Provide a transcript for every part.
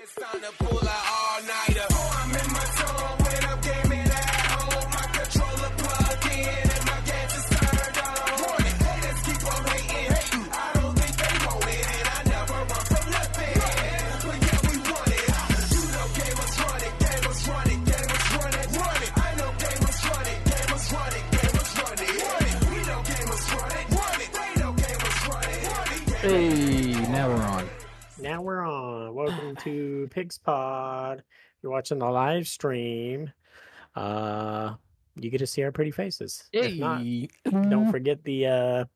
It's time to pull out all-nighter. Oh, I'm in my zone when I'm gaming at home. My controller plugged in and my gas is turned on. Want it, haters keep on hating. I don't think they want it, and I never run from nothing. But yeah, we want it. You know gamers run it, gamers run it, gamers run it. Run it. I know gamers run it, gamers run it, gamers run it. Run it. We know gamers run it, run it. They know gamers run it, run it. Hey, now we're on. Now we're on. Welcome to Pigs Pod. You're watching the live stream. You get to see our pretty faces. If not, Hey, don't forget the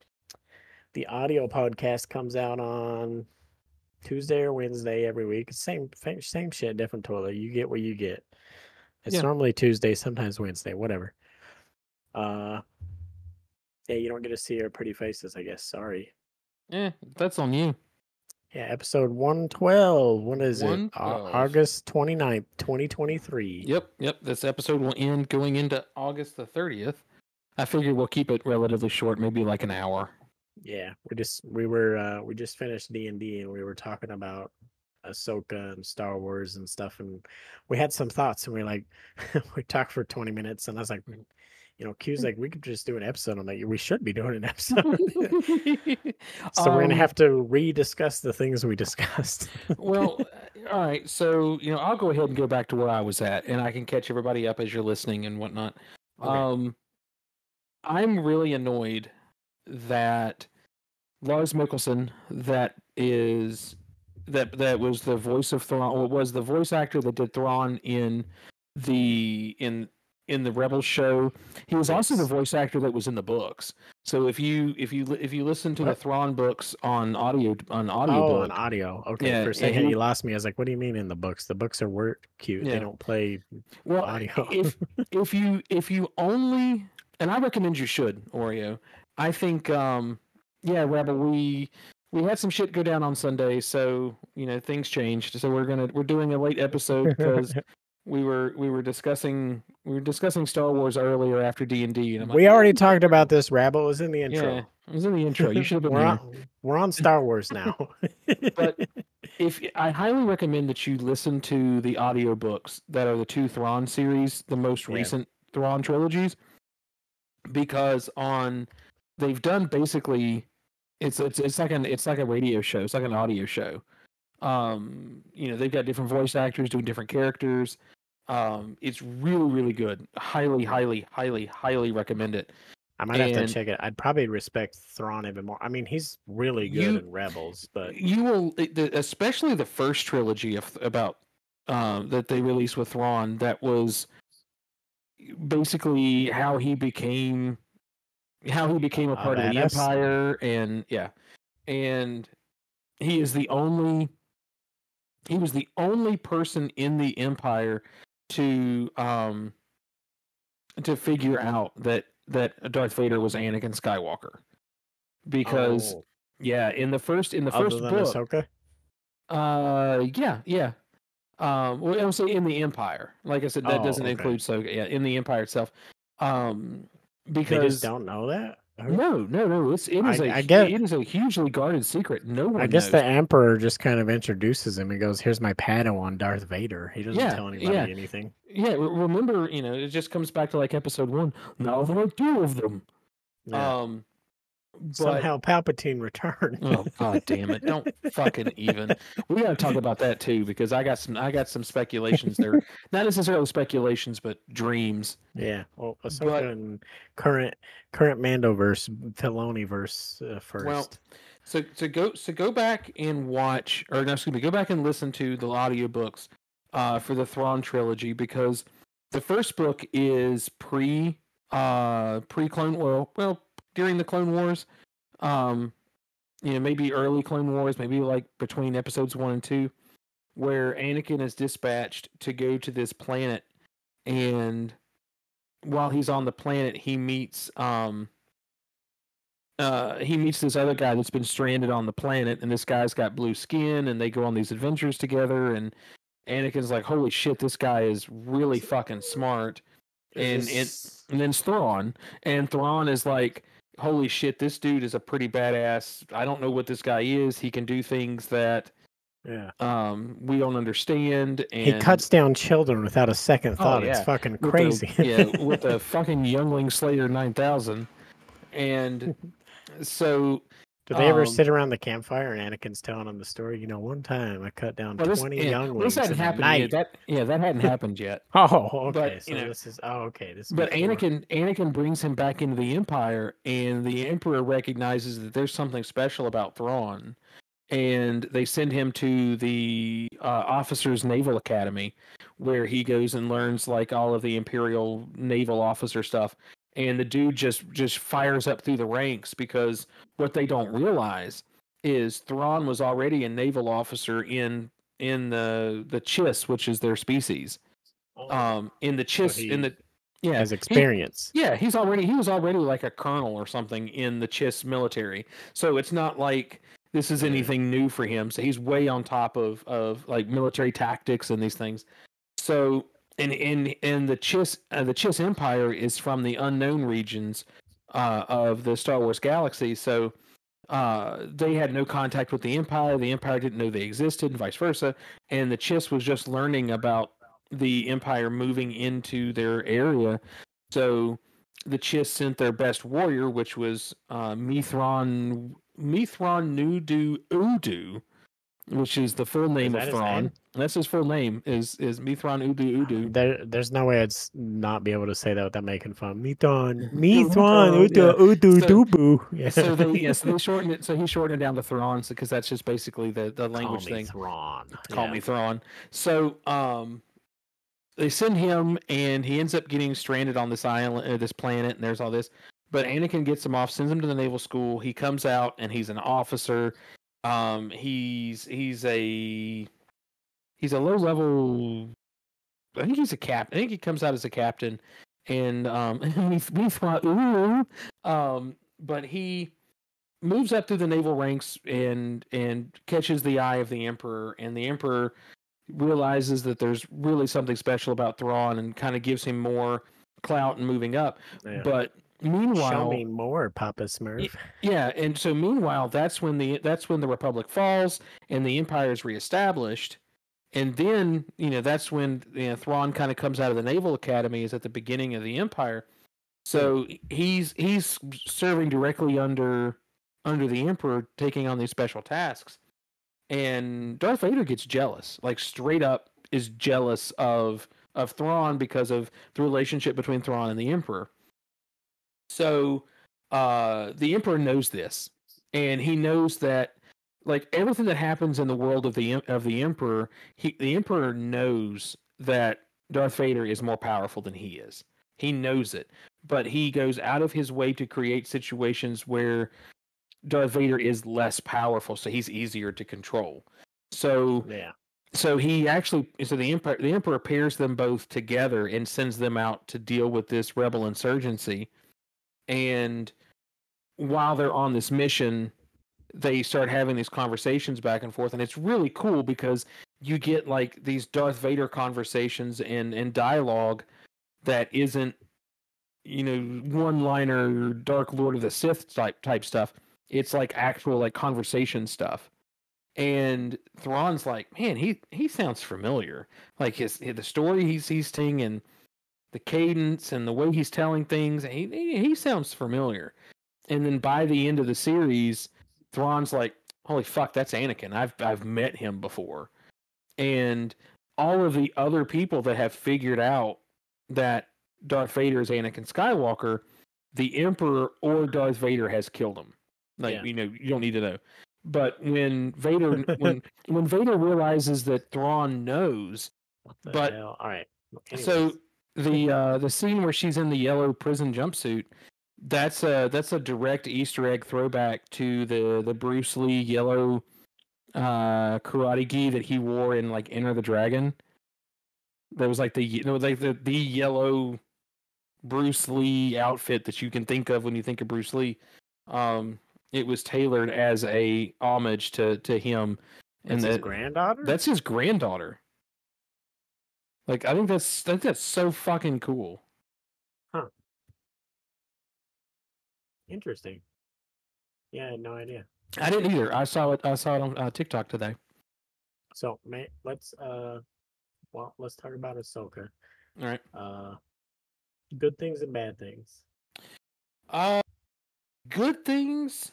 audio podcast comes out on Tuesday or Wednesday every week. Same shit, different toilet. You get what you get. It's Yeah. normally Tuesday, sometimes Wednesday, whatever. Yeah, you don't get to see our pretty faces, I guess. Sorry. that's on you. Yeah, episode 112. When is it? 112. August 29th, 2023. Yep. This episode will end going into August the 30th. I figure we'll keep it relatively short, maybe like an hour. Yeah, we just finished D&D and we were talking about Ahsoka and Star Wars and stuff, and we had some thoughts, and we talked for 20 minutes, and I was like, Q's like, we could just do an episode on that. We should be doing an episode. So we're gonna have to rediscuss the things we discussed. Well, all right. So, I'll go ahead and go back to where I was at, and I can catch everybody up as you're listening and whatnot. Okay. I'm really annoyed that Lars Mikkelsen, that was the voice of Thrawn, or was the voice actor that did Thrawn in the Rebels show. He was also the voice actor that was in the books. So if you listen to the Thrawn books on audio on audio. Okay, yeah, for a second you lost me. I was like, what do you mean in the books? The books are work cute. Yeah. They don't play audio. if you only, and I recommend you should, Oreo. I think Rebel, we had some shit go down on Sunday, so things changed. So we're doing a late episode because we were discussing Star Wars earlier after D&D, and we already talked about this. Rabble was in the intro. Yeah, it was in the intro. You should have been we're on Star Wars now. But I highly recommend that you listen to the audiobooks that are the two Thrawn series, the most recent Thrawn trilogies, because they've done basically it's like a radio show. It's like an audio show. They've got different voice actors doing different characters. It's really, really good. Highly, highly, highly, highly recommend it. I might have to check it. I'd probably respect Thrawn even more. I mean, he's really good in Rebels, but you will, especially the first trilogy about that they released with Thrawn. That was basically how he became a part of the Empire, and he was the only person in the Empire to figure out that Darth Vader was Anakin Skywalker, because in the first book, Ahsoka? well, I would say in the Empire. Like I said, that doesn't include Ahsoka. Yeah, in the Empire itself. Because they just don't know that. No. It is a hugely guarded secret. No one. I guess knows. The Emperor just kind of introduces him and goes, "Here's my Padawan, Darth Vader." He doesn't tell anybody anything. Yeah, remember, it just comes back to like episode 1. Now there are 2 of them. Yeah. Somehow Palpatine returned. Oh, god damn it! Don't fucking even. We gotta talk about that too, because I got some speculations there. Not necessarily speculations, but dreams. Yeah. Well, Ahsoka and current Mandoverse, Filoniverse first. Well, so go back and watch, or no, excuse me, go back and listen to the audiobooks for the Thrawn trilogy, because the first book is pre Clone War. During the Clone Wars, maybe early Clone Wars, maybe like between episodes 1 and 2, where Anakin is dispatched to go to this planet, and while he's on the planet, he meets this other guy that's been stranded on the planet, and this guy's got blue skin, and they go on these adventures together, and Anakin's like, holy shit, this guy is really fucking smart. And then it's Thrawn, and Thrawn is like, holy shit, this dude is a pretty badass. I don't know what this guy is. He can do things that Yeah. We don't understand, and He cuts down children without a second Oh, thought. It's yeah. fucking with crazy. with the fucking Youngling Slayer 9000, and so Do they ever um, sit around the campfire and Anakin's telling them the story? You know, one time I cut down 20 this younglings hadn't in the happened yet. night. That hadn't happened yet. Oh, okay. But So this is okay. This is but before. Anakin brings him back into the Empire, and the Emperor recognizes that there's something special about Thrawn, and they send him to the Officers Naval Academy, where he goes and learns like all of the Imperial naval officer stuff. And the dude just fires up through the ranks, because what they don't realize is Thrawn was already a naval officer in the Chiss, which is their species. In the So Chiss, in he the yeah, has experience. he was already like a colonel or something in the Chiss military. So it's not like this is Yeah. anything new for him. So he's way on top of like military tactics and these things. So in the Chiss Empire is from the unknown regions of the Star Wars galaxy. So they had no contact with the Empire. The Empire didn't know they existed, and vice versa. And the Chiss was just learning about the Empire moving into their area. So the Chiss sent their best warrior, which was Mithron Nudu Udu, which is the full name of that his Thrawn. name? That's his full name is Mithron Udu Udu. There's no way I'd not be able to say that without making fun. Mithon, Yeah. udu, So- dubu. Yeah. So they shortened it. So he shortened it down to Thrawn, because that's just basically the Call language me thing. Thrawn. Call me Thrawn. So they send him, and he ends up getting stranded on this island, this planet, and there's all this. But Anakin gets him off, sends him to the naval school. He comes out, and he's an officer. He's a low level. I think he's a captain. I think he comes out as a captain, and we thought, ooh, but he moves up through the naval ranks and catches the eye of the Emperor, and the Emperor realizes that there's really something special about Thrawn, and kind of gives him more clout and moving up. Yeah. But meanwhile, Show me more, Papa Smurf. yeah, and so meanwhile, that's when the Republic falls and the Empire is reestablished, and then that's when Thrawn kind of comes out of the Naval Academy, is at the beginning of the Empire. So he's serving directly under the Emperor, taking on these special tasks. And Darth Vader gets jealous, like straight up is jealous of Thrawn, because of the relationship between Thrawn and the Emperor. So the Emperor knows this, and he knows that like everything that happens in the world of the Emperor, the Emperor knows that Darth Vader is more powerful than he is. He knows it, but he goes out of his way to create situations where Darth Vader is less powerful, so he's easier to control. So Yeah. so the Emperor pairs them both together and sends them out to deal with this rebel insurgency. And while they're on this mission, they start having these conversations back and forth, and it's really cool because you get like these Darth Vader conversations and dialogue that isn't one-liner Dark Lord of the Sith type stuff. It's like actual like conversation stuff. And Thrawn's like, man, he sounds familiar. Like the story he's telling, and the cadence and the way he's telling things, he sounds familiar. And then by the end of the series, Thrawn's like, holy fuck, that's Anakin. I've met him before. And all of the other people that have figured out that Darth Vader is Anakin Skywalker, the Emperor or Darth Vader has killed him. Like, you don't need to know. But when Vader when Vader realizes that Thrawn knows, What the but hell? All right. so the scene where she's in the yellow prison jumpsuit, that's a direct Easter egg throwback to the Bruce Lee yellow karate gi that he wore in like Enter the Dragon. There was like the yellow Bruce Lee outfit that you can think of when you think of Bruce Lee. It was tailored as a homage to him. That's his granddaughter? That's his granddaughter. Like, I think that's so fucking cool. Huh. Interesting. Yeah, I had no idea. I didn't either. I saw it on TikTok today. So, let's let's talk about Ahsoka. All right. Good things and bad things. Good things.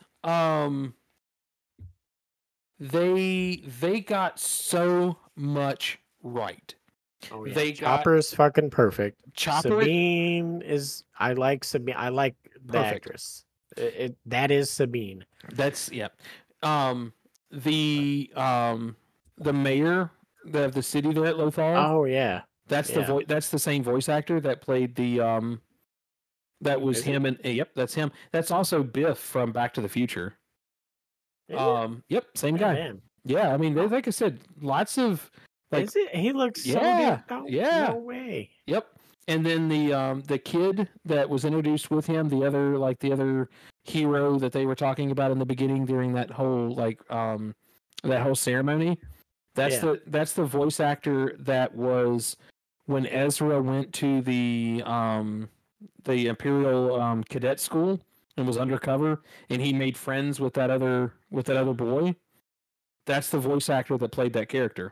They got so much right. Oh yeah, They got Chopper's fucking perfect. Chopper. Sabine is. I like Sabine. I like the Perfect. actress. That is Sabine. That's yeah. Um, the mayor of the city there at Lothal. Oh yeah, That's the yeah. voice. That's the same voice actor that played the. That was Is him, it? and yep, that's him. That's also Biff from Back to the Future. Is it? Yep, same God guy. damn. Yeah, I mean, Oh. like I said, lots of like. Is it? He looks so Yeah, good. No, yeah. no way. Yep. And then the kid that was introduced with him, the other hero that they were talking about in the beginning during that whole that whole ceremony. That's Yeah. the voice actor that was when Ezra went to the Imperial cadet school and was undercover, and he made friends with that other boy. That's the voice actor that played that character.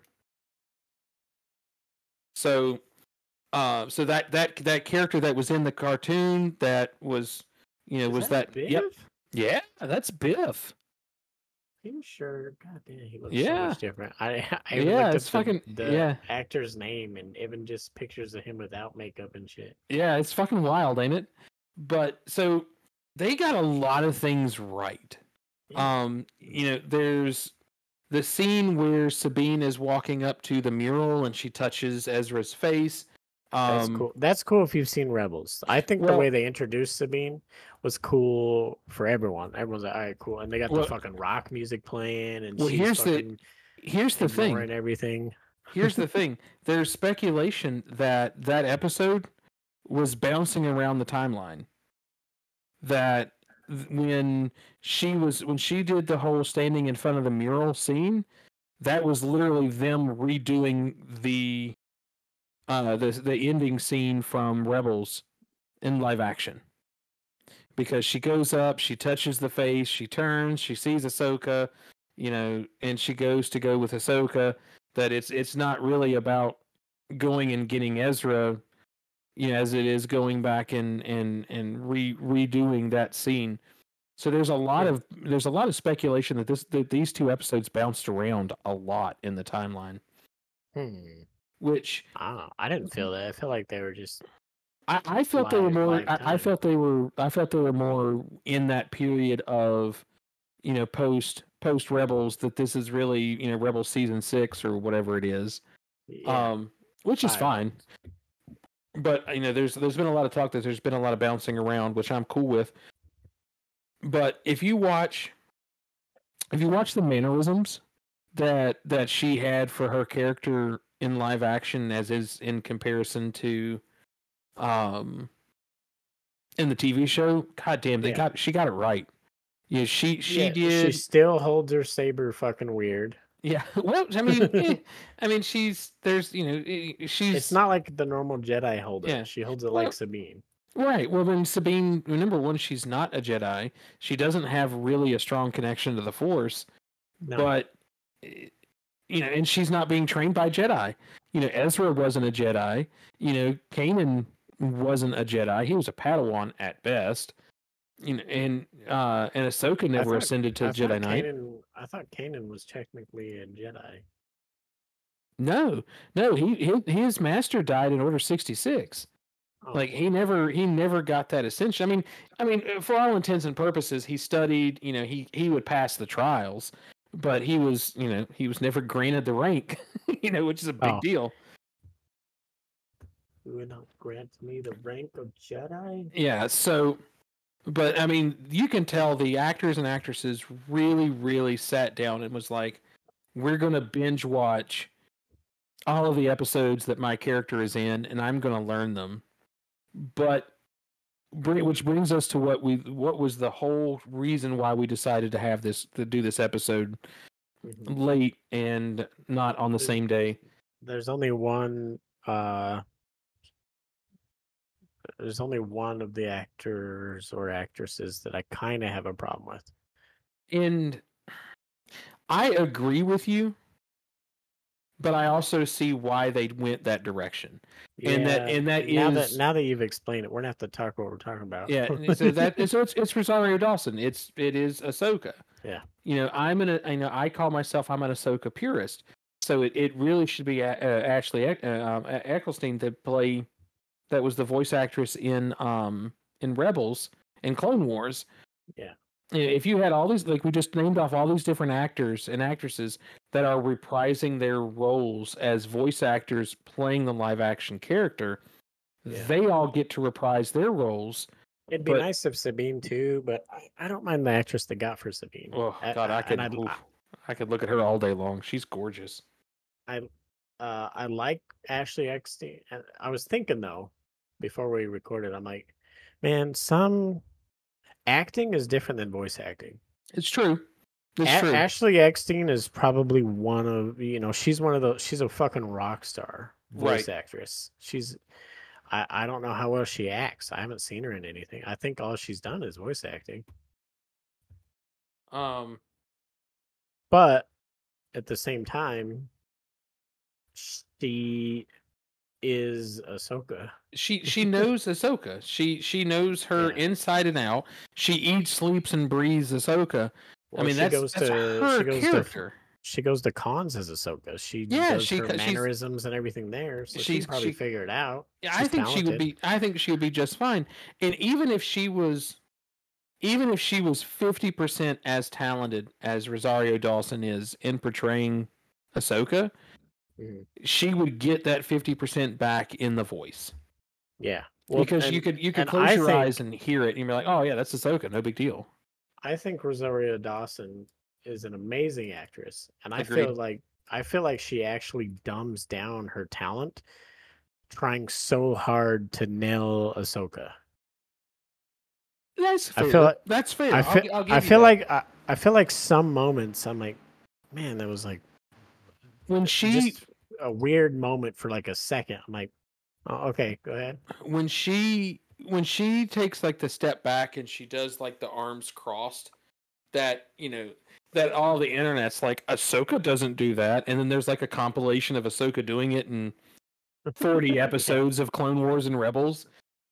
So so that character that was in the cartoon that was was that Biff? yep, yeah, that's Biff. Are you sure? God damn, he looks so Yeah. much different. I Yeah, even looked up it's fucking yeah. actor's name and even just pictures of him without makeup and shit. Yeah, it's fucking wild, ain't it? But so they got a lot of things right. Yeah. There's the scene where Sabine is walking up to the mural and she touches Ezra's face. That's cool. That's cool if you've seen Rebels. I think the Well- way they introduced Sabine was cool for everyone. Everyone's like, all right, cool. And they got the Well- fucking rock music playing and Well, she's here's fucking the thing. ignoring everything. Here's the thing. There's speculation that that episode was bouncing around the timeline. That when she did the whole standing in front of the mural scene, that was literally them redoing the ending scene from Rebels in live action. Because she goes up, she touches the face, she turns, she sees Ahsoka, and she goes to go with Ahsoka. That it's not really about going and getting Ezra, as it is going back and redoing that scene. So there's a lot of speculation that these two episodes bounced around a lot in the timeline. Which I didn't feel that. I feel like they were just. I felt they were more. live I felt they were. I felt they were more in that period of, post Rebels. That this is really Rebels season 6 or whatever it is. Yeah. Which is fine. But there's been a lot of talk that there's been a lot of bouncing around, which I'm cool with. But if you watch the mannerisms that she had for her character in live action, as is in comparison to in the TV show, god damn, she got it right. Yeah, she did. She still holds her saber fucking weird. Yeah, well, I mean, she's It's not like the normal Jedi hold it. Yeah. She holds it like Sabine. Right. Well, then Sabine, number one, she's not a Jedi. She doesn't have really a strong connection to the Force. No. But and she's not being trained by Jedi. Ezra wasn't a Jedi. Kanan wasn't a Jedi. He was a Padawan at best. And Ahsoka never ascended to Jedi Knight. I thought Kanan was technically a Jedi. No, his master died in Order 66. Oh. Like he never got that ascension. I mean, for all intents and purposes, he studied. He would pass the trials, but he was never granted the rank. Which is a big deal. You would not grant me the rank of Jedi? Yeah. So, but I mean, you can tell the actors and actresses really, really sat down and was like, "We're gonna binge watch all of the episodes that my character is in, and I'm gonna learn them." But which brings us to what was the whole reason why we decided to do this episode late and not on the same day. There's only one there's only one of the actors or actresses that I kind of have a problem with. And I agree with you but I also see why they went that direction. And that now that you've explained it, we're gonna have to talk what we're talking about. yeah. It's Rosario Dawson. It is Ahsoka. Yeah. You know, I call myself I'm an Ahsoka purist. So it really should be Ashley Eccleston that was the voice actress in Rebels and Clone Wars. Yeah. If you had all these, like we just named off all these different actors and actresses that are reprising their roles as voice actors playing the live action character, they all get to reprise their roles. It'd be nice if Sabine too, but I don't mind the actress they got for Sabine. Oh God, I could look at her all day long. She's gorgeous. I like Ashley Eckstein. I was thinking though, before we recorded, I'm like, man, some acting is different than voice acting. It's true. It's true. Ashley Eckstein is probably one of she's one of those. She's a fucking rock star voice actress. I don't know how well she acts. I haven't seen her in anything. I think all she's done is voice acting. But at the same time, she is Ahsoka. She knows Ahsoka. She knows her inside and out. She eats, sleeps, and breathes Ahsoka. Well, I mean, that's her character. She goes to cons as Ahsoka. She does her mannerisms and everything there. So she probably figured it out. Yeah, I think she would be. I think she would be just fine. And even if she was 50% as talented as Rosario Dawson is in portraying Ahsoka, she would get that 50% back in the voice. Yeah, because you could close your eyes and hear it, and you'd be like, "Oh yeah, that's Ahsoka. No big deal." I think Rosario Dawson is an amazing actress, and I feel like she actually dumbs down her talent, trying so hard to nail Ahsoka. That's fair. That's fair. I feel like some moments I'm like, man, that was like when just a weird moment for like a second. I'm like, oh, okay, go ahead. When she takes like the step back and she does like the arms crossed, that that all the internet's like, Ahsoka doesn't do that, and then there's like a compilation of Ahsoka doing it in 40 episodes of Clone Wars and Rebels.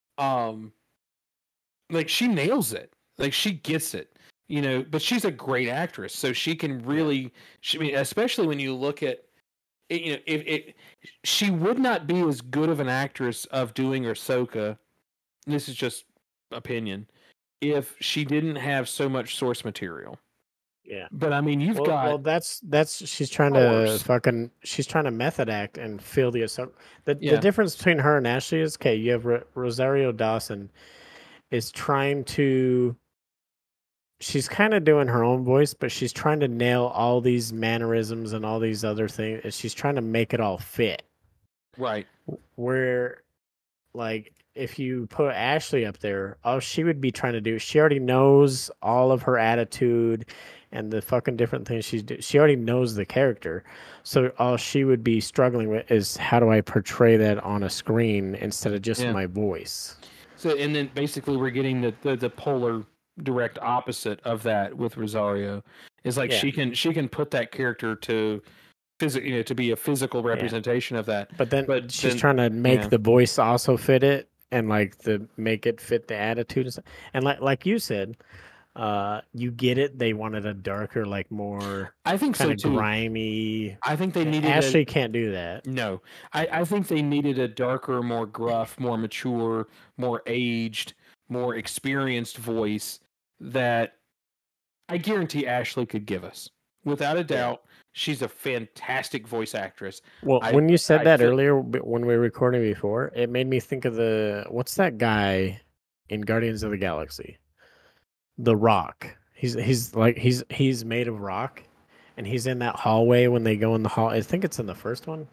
Like she nails it. Like she gets it. But she's a great actress, so she can really. Especially when you look at it, she would not be as good of an actress of doing Ahsoka. This is just opinion. If she didn't have so much source material. Yeah. But I mean, that's she's trying to method act and feel the Ahsoka. The difference between her and Ashley is, okay, you have Rosario Dawson is trying to. She's kind of doing her own voice, but she's trying to nail all these mannerisms and all these other things. She's trying to make it all fit. Right. Where, like, if you put Ashley up there, all she would be trying to do, she already knows all of her attitude and the fucking different things she's doing. She already knows the character. So all she would be struggling with is, how do I portray that on a screen instead of just my voice? So, and then basically we're getting the polar direct opposite of that with Rosario. Is like she can put that character to be a physical representation of that. But she's trying to make the voice also fit it, and like make it fit the attitude and stuff. And like you said, you get it. They wanted a darker, like more. I think so too. Grimy. I think they needed. Ashley can't do that. No, I think they needed a darker, more gruff, more mature, more aged, more experienced voice that I guarantee Ashley could give us. Without a doubt, she's a fantastic voice actress. Well, when you said that earlier, when we were recording before, it made me think of what's that guy in Guardians of the Galaxy? The Rock. He's made of rock, and he's in that hallway when they go in the hall. I think it's in the first one.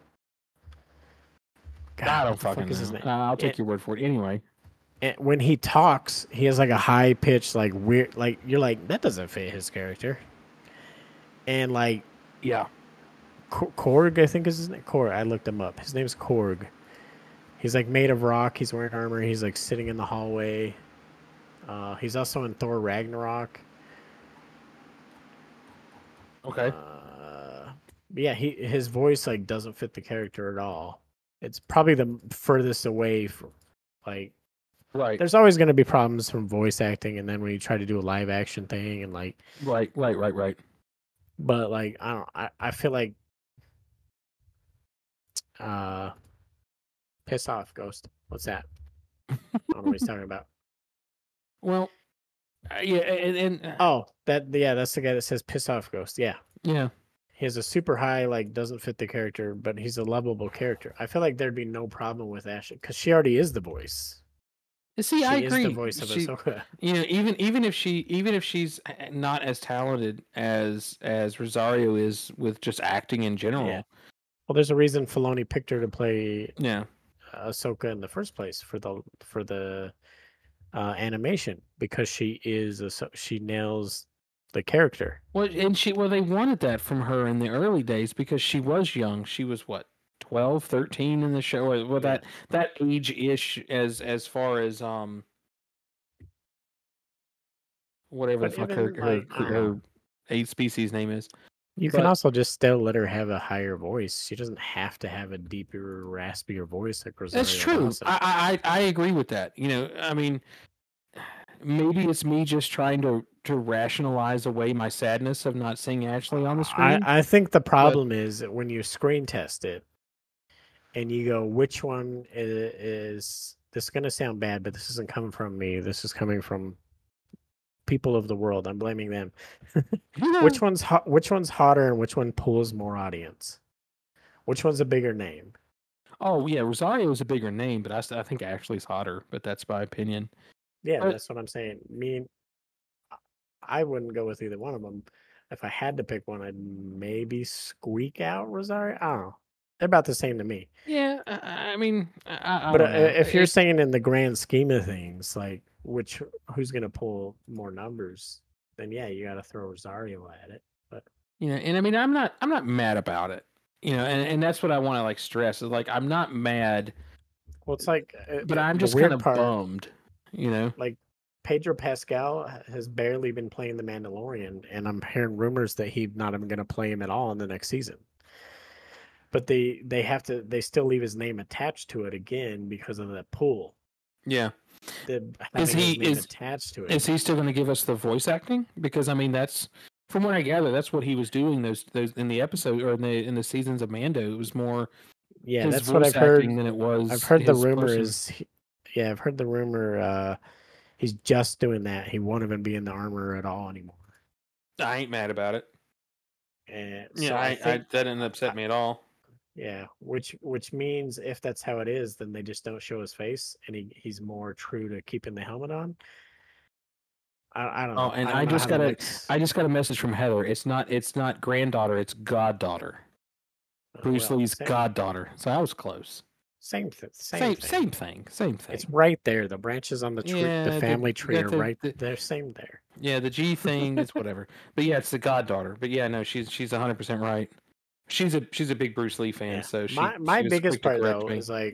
God, I don't fucking know. His name? I'll take your word for it anyway. And when he talks, he has like a high pitched, like weird, like you're like, that doesn't fit his character. And like, Korg, I think is his name. Korg. I looked him up. His name's Korg. He's like made of rock. He's wearing armor. He's like sitting in the hallway. He's also in Thor Ragnarok. Okay. Yeah, his voice like doesn't fit the character at all. It's probably the furthest away from like. Right. There's always going to be problems from voice acting, and then when you try to do a live action thing, and like, Right. but like I don't, I feel like, uh, piss off, Ghost. What's that? I don't know what he's talking about. Well, yeah, and Oh, that's the guy that says piss off, Ghost. Yeah, yeah. he has a super high, like doesn't fit the character, but he's a lovable character. I feel like there'd be no problem with Ashley because she already is the voice. See, She I is agree. the voice of Ahsoka. You know, even if she's not as talented as Rosario is with just acting in general. Yeah. Well, there's a reason Filoni picked her to play Yeah. Ahsoka in the first place for the animation because she nails the character. Well, and they wanted that from her in the early days because she was young. She was what, 12, 13 in the show, or well, Yeah. that age ish as far as whatever But the fuck even, like, I don't her know. 8 species name is. You can But also just still let her have a higher voice. She doesn't have to have a deeper, raspier voice like Rosario that's true. Dawson. I agree with that. You know, I mean, maybe it's me just trying to rationalize away my sadness of not seeing Ashley on the screen. I think the problem is that when you screen test it and you go, which one is this is going to sound bad, but this isn't coming from me. This is coming from people of the world. I'm blaming them. Which one's hotter and which one pulls more audience? Which one's a bigger name? Oh yeah, Rosario is a bigger name, but I think Ashley's hotter. But that's my opinion. Yeah, But- that's what I'm saying. I wouldn't go with either one of them. If I had to pick one, I'd maybe squeak out Rosario. I don't know. They're about the same to me. Yeah, I mean, I But don't know. if you're saying in the grand scheme of things, like who's going to pull more numbers, then yeah, you got to throw Rosario at it. But you know, and I mean, I'm not mad about it. You know, and that's what I want to like stress is like I'm not mad, well, it's like, but I'm the just weird kind of part, bummed. You know, like Pedro Pascal has barely been playing the Mandalorian, and I'm hearing rumors that he's not even going to play him at all in the next season. But they still leave his name attached to it again because of that pull. yeah. Having his name attached to it. Is he still going to give us the voice acting? Because I mean, that's from what I gather, that's what he was doing those in the episode or in the seasons of Mando. It was more Yeah, his that's voice what I've heard. acting than it was. I've heard the his rumor person. I've heard the rumor. He's just doing that. He won't even be in the armor at all anymore. I ain't mad about it. And Yeah, so I think that didn't upset me at all. yeah, which means if that's how it is, then they just don't show his face, and he's more true to keeping the helmet on. I don't know. Oh, and I I don't know just how got the a mix- I just got a message from Heather. It's not granddaughter. It's goddaughter. Bruce well, Lee's same, goddaughter. So I was close. same thing. Same thing. Same thing. It's right there. The branches on the tree, Yeah, the family tree got are right there. Same there. Yeah, the G thing, it's whatever. But yeah, it's the goddaughter. But yeah, no, she's 100% right. She's a big Bruce Lee fan, Yeah. so my she was biggest quick to part correct though me. is like,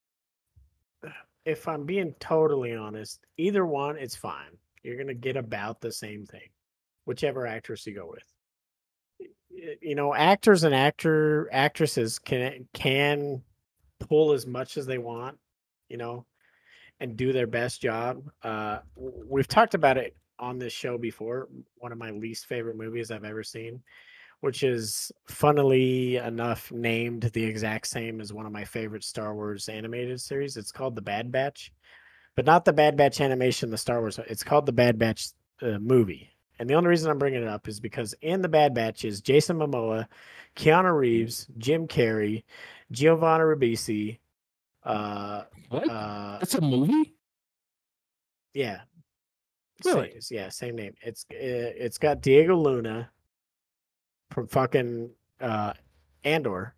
if I'm being totally honest, either one, it's fine. You're gonna get about the same thing, whichever actress you go with. You know, actors and actresses can pull as much as they want, you know, and do their best job. We've talked about it on this show before. One of my least favorite movies I've ever seen, which is funnily enough named the exact same as one of my favorite Star Wars animated series. It's called The Bad Batch, but not the Bad Batch animation, the Star Wars. It's called The Bad Batch movie. And the only reason I'm bringing it up is because in The Bad Batch is Jason Momoa, Keanu Reeves, Jim Carrey, Giovanna Ribisi. What? Uh, It's a movie? yeah, Really? same name. It's got Diego Luna from fucking Andor.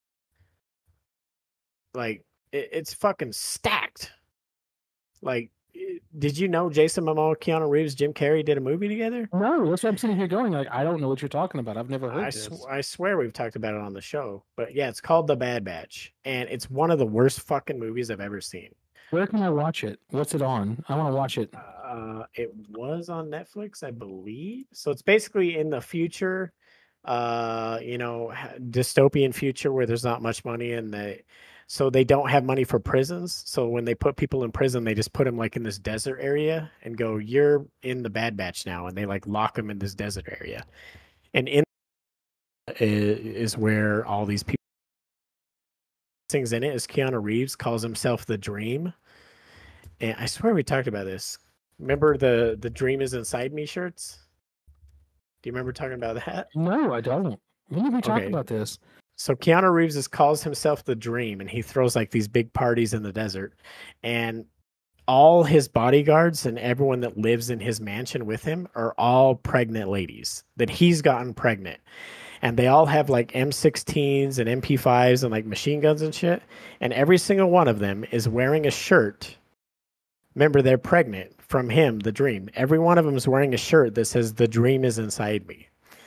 Like it's fucking stacked. Like, did you know Jason Momoa, Keanu Reeves, Jim Carrey did a movie together? No, that's what I'm sitting here going like I don't know what you're talking about. I've never heard this. I swear we've talked about it on the show, but yeah, it's called The Bad Batch, and it's one of the worst fucking movies I've ever seen. Where can I watch it? What's it on? I want to watch it. It was on Netflix, I believe. So it's basically in the future. dystopian future where there's not much money and so they don't have money for prisons. So when they put people in prison, they just put them like in this desert area and go, "You're in the Bad Batch now," and they like lock them in this desert area. And in is where all these people things in it is Keanu Reeves calls himself the Dream. And I swear we talked about this. Remember the Dream is Inside Me shirts? Do you remember talking about that? No, I don't. When did we talk Okay. about this? So Keanu Reeves calls himself the Dream, and he throws like these big parties in the desert, and all his bodyguards and everyone that lives in his mansion with him are all pregnant ladies that he's gotten pregnant, and they all have like M16s and MP5s and like machine guns and shit, and every single one of them is wearing a shirt. Remember, they're pregnant from him, the Dream. Every one of them is wearing a shirt that says "The Dream is inside me."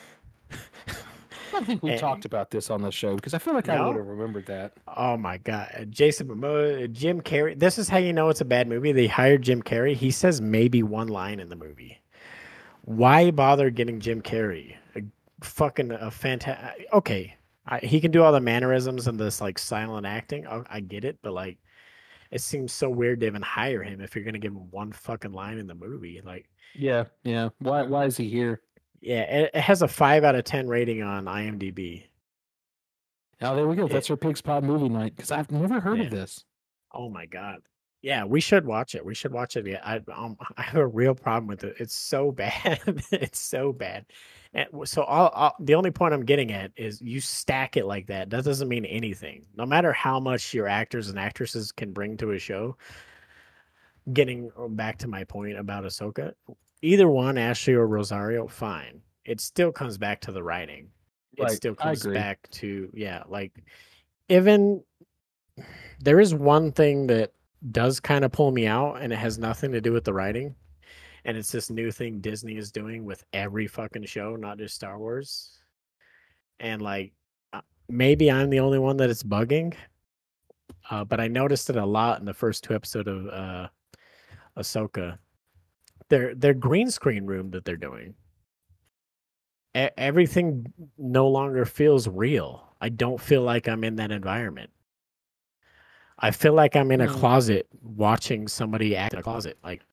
I don't think we Eh, talked about this on the show because I feel like I No? would have remembered that. Oh my God. Jason Momoa, Jim Carrey. This is how you know it's a bad movie. They hired Jim Carrey. He says maybe one line in the movie. Why bother getting Jim Carrey? A fantastic. Okay. He can do all the mannerisms and this like silent acting. I get it, but like it seems so weird to even hire him if you're going to give him one fucking line in the movie. Like, Yeah, yeah. Why is he here? yeah, it has a 5 out of 10 rating on IMDb. Oh, there we go. It- That's our Pig's Pod movie night because I've never heard Yeah. of this. Oh my God. Yeah, we should watch it. We should watch it. Yeah, I have a real problem with it. It's so bad. It's so bad. And so the only point I'm getting at is you stack it like that. That doesn't mean anything. No matter how much your actors and actresses can bring to a show. Getting back to my point about Ahsoka, either one, Ashley or Rosario, fine. It still comes back to the writing. It Right, still I comes agree. back to like even there is one thing that does kind of pull me out, and it has nothing to do with the writing. And it's this new thing Disney is doing with every fucking show, not just Star Wars. And like, maybe I'm the only one that it's bugging, but I noticed it a lot in the first 2 episodes of Ahsoka. Their green screen room that they're doing. Everything no longer feels real. I don't feel like I'm in that environment. I feel like I'm in a closet watching somebody act in a closet. Like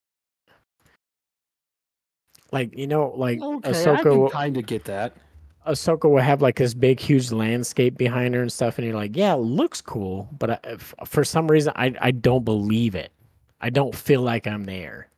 like Okay, I can Ahsoka kind of get that. Ahsoka will have like this big huge landscape behind her and stuff, and you're like, yeah, it looks cool, but for some reason I don't believe it. I don't feel like I'm there.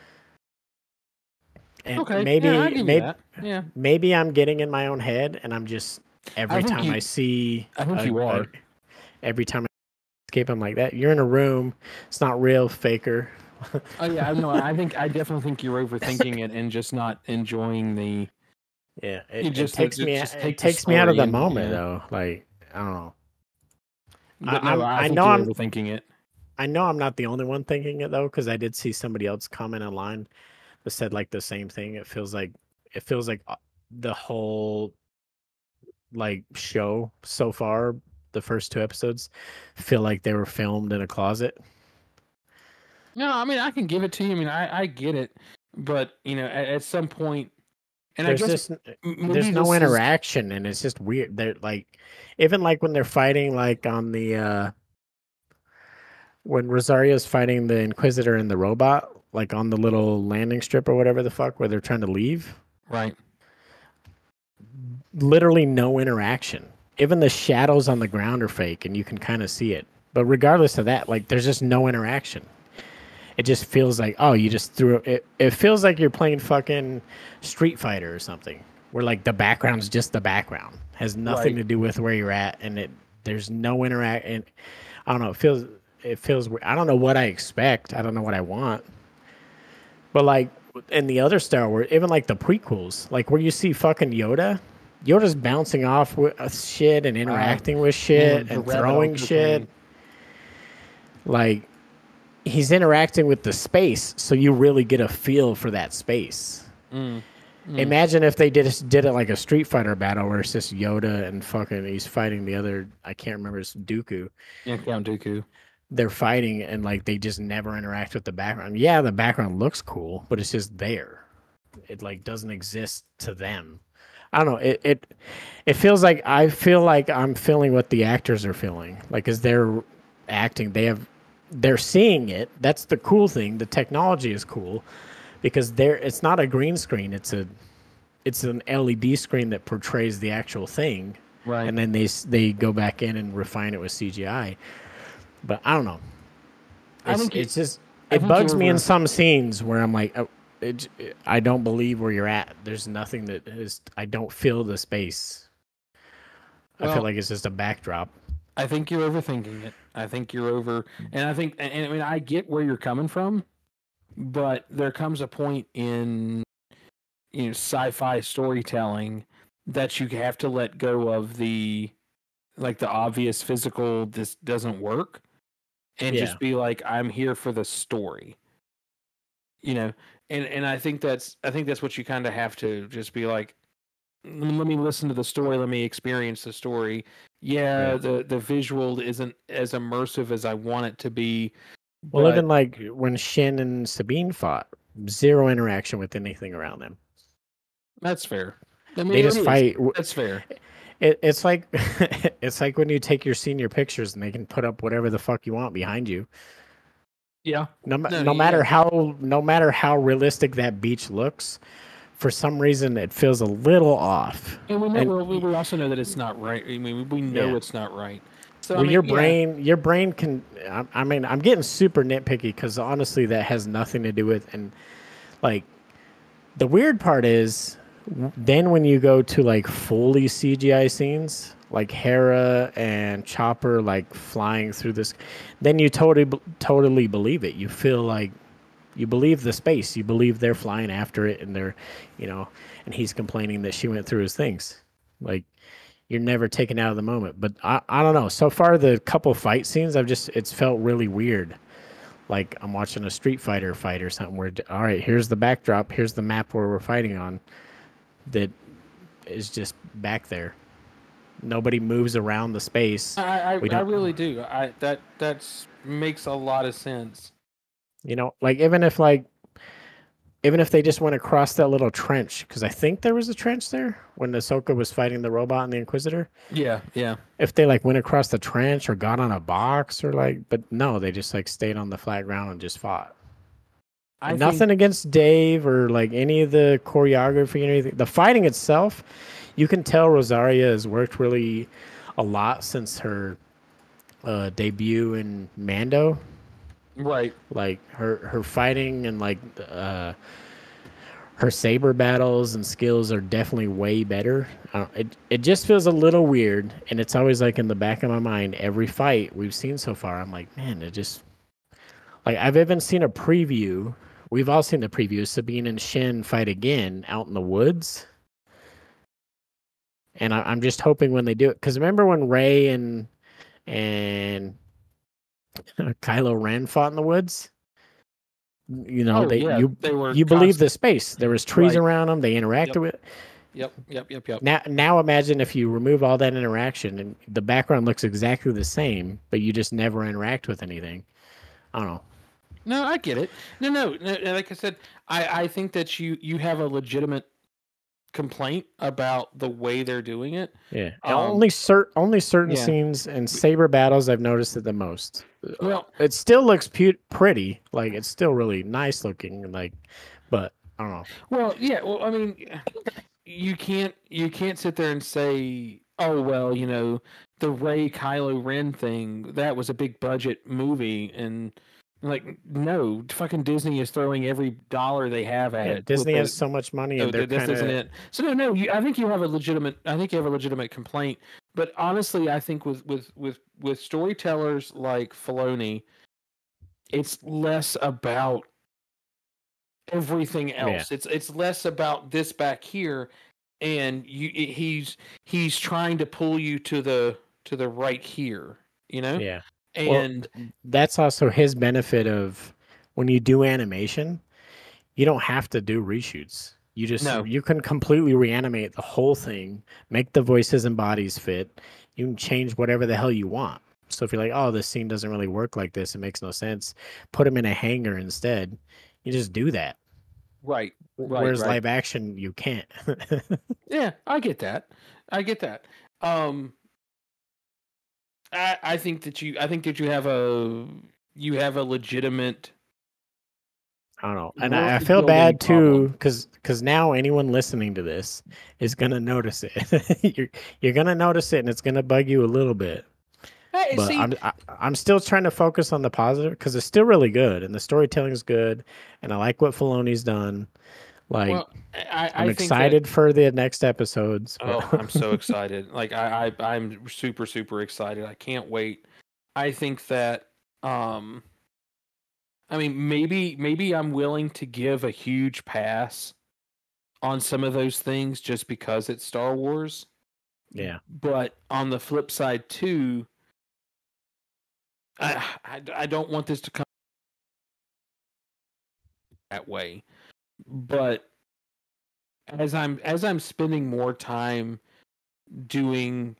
And Okay, maybe yeah, I give you that. Yeah, maybe I'm getting in my own head, and I'm just every think time you- I see I think you are. every time I escape, I'm like that. You're in a room. It's not real, faker. Oh yeah, I know. I definitely think you're overthinking it and just not enjoying the. Yeah, You it just- takes it me just it take the takes me out of story the and- moment yeah. though. Like I don't know. But I- no, I I think know you're I'm- overthinking it. I know I'm not the only one thinking it though, because I did see somebody else comment online that said like the same thing. It feels like the whole like show so far, the first 2 episodes, feel like they were filmed in a closet. No, I mean I can give it to you. I mean I get it, but at some point, and I There's guess just maybe there's no this is- interaction, and it's just weird. They're like even like when they're fighting like on the when Rosario's fighting the Inquisitor and the robot, like on the little landing strip or whatever the fuck where they're trying to leave. right. Literally no interaction. Even the shadows on the ground are fake, and you can kind of see it. But regardless of that, like there's just no interaction. It just feels like, oh, you just threw it. It feels like you're playing fucking Street Fighter or something, where like the background's just the background, has nothing Right. to do with where you're at, and there's no interact. And I don't know. It feels. I don't know what I expect. I don't know what I want. But like in the other Star Wars, even like the prequels, like where you see fucking Yoda's bouncing off with shit and interacting with shit the and rabbit throwing Uncle shit. thing. Like he's interacting with the space, so you really get a feel for that space. Imagine if they did it like a Street Fighter battle where it's just Yoda and fucking he's fighting the other, I can't remember, it's Dooku. Yeah, Count Dooku. They're fighting and like they just never interact with the background. Yeah, the background looks cool, but it's just there. It like doesn't exist to them. I don't know. It feels like I feel like I'm feeling what the actors are feeling. Like as they're acting, they're seeing it. That's the cool thing. The technology is cool because it's not a green screen. It's an LED screen that portrays the actual thing. Right. And then they go back in and refine it with CGI. But I don't know. It bugs me in some scenes where I'm like, I don't believe where you're at. There's nothing that is. I don't feel the space. I feel like it's just a backdrop. I think you're overthinking it. I think you're over, and I think, and I mean, I get where you're coming from, but there comes a point in sci-fi storytelling that you have to let go of the obvious physical. This doesn't work, and just be like, I'm here for the story. And I think that's what you kind of have to just be like, let me listen to the story, let me experience the story. The visual isn't as immersive as I want it to be. Well, even like when Shin and Sabine fought, zero interaction with anything around them. That's fair. I mean, they just fight. That's fair. It's like it's like when you take your senior pictures and they can put up whatever the fuck you want behind you. Yeah. No matter how realistic that beach looks, for some reason it feels a little off. And we also know that it's not right. I mean, we know it's not right. So well, your brain can. I mean, I'm getting super nitpicky because honestly, that has nothing to do with. And like, the weird part is, then when you go to like fully CGI scenes, like Hera and Chopper like flying through this, then you totally believe it. You feel like you believe the space. You believe they're flying after it, and they're, and he's complaining that she went through his things. Like, you're never taken out of the moment. But I don't know. So far, the couple fight scenes, it's felt really weird. Like I'm watching a Street Fighter fight or something where, all right, here's the backdrop, here's the map where we're fighting on, that is just back there. Nobody moves around the space. I really do. That makes a lot of sense. Like even if they just went across that little trench, because I think there was a trench there when Ahsoka was fighting the robot and the Inquisitor. Yeah. If they like went across the trench or got on a box or but no, they just like stayed on the flat ground and just fought. Nothing against Dave or like any of the choreography or anything. The fighting itself, you can tell Rosaria has worked really a lot since her debut in Mando. Right. Like her fighting and like her saber battles and skills are definitely way better. It just feels a little weird, and it's always like in the back of my mind. Every fight we've seen so far, I'm like, man, it just like I've even seen a preview. We've all seen the preview. Sabine and Shin fight again out in the woods, and I'm just hoping when they do it, because remember when Rey and Kylo Ren fought in the woods? You believe the space. There was trees around them. They interacted with it. Yep. Now imagine if you remove all that interaction and the background looks exactly the same, but you just never interact with anything. I don't know. No, I get it. No. Like I said, I think that you have a legitimate complaint about the way they're doing it. Yeah. Only certain scenes and saber battles I've noticed it the most. Well, it still looks pretty. Like it's still really nice looking. Like, but I don't know. Well, yeah. Well, I mean, you can't sit there and say, oh well, the Rey Kylo Ren thing, that was a big budget movie, and like, no, fucking Disney is throwing every dollar they have at it. Disney has so much money, and this isn't it. So no, I think you have a legitimate complaint. But honestly, I think with storytellers like Filoni, it's less about everything else. Yeah. It's less about this back here, and he's trying to pull you to the right here. Yeah. And that's also his benefit of when you do animation, you don't have to do reshoots. You can completely reanimate the whole thing, make the voices and bodies fit. You can change whatever the hell you want. So if you're like, oh, this scene doesn't really work like this, it makes no sense, put them in a hangar instead. You just do that. Right. Whereas Right. live action, you can't. Yeah, I get that. I get that. I think that you have a legitimate I don't know, and I world feel building bad too, problem. because now anyone listening to this is gonna notice it. You're gonna notice it, and it's gonna bug you a little bit. Hey, But see, I'm still trying to focus on the positive because it's still really good, and the storytelling is good, and I like what Filoni's done. Like, well, I I'm think that. excited for the next episodes. Oh, I'm so excited! Like I'm super super excited. I can't wait. I think that um, I mean maybe I'm willing to give a huge pass on some of those things just because it's Star Wars. Yeah, But on the flip side too, I don't want this to come that way. But as I'm spending more time doing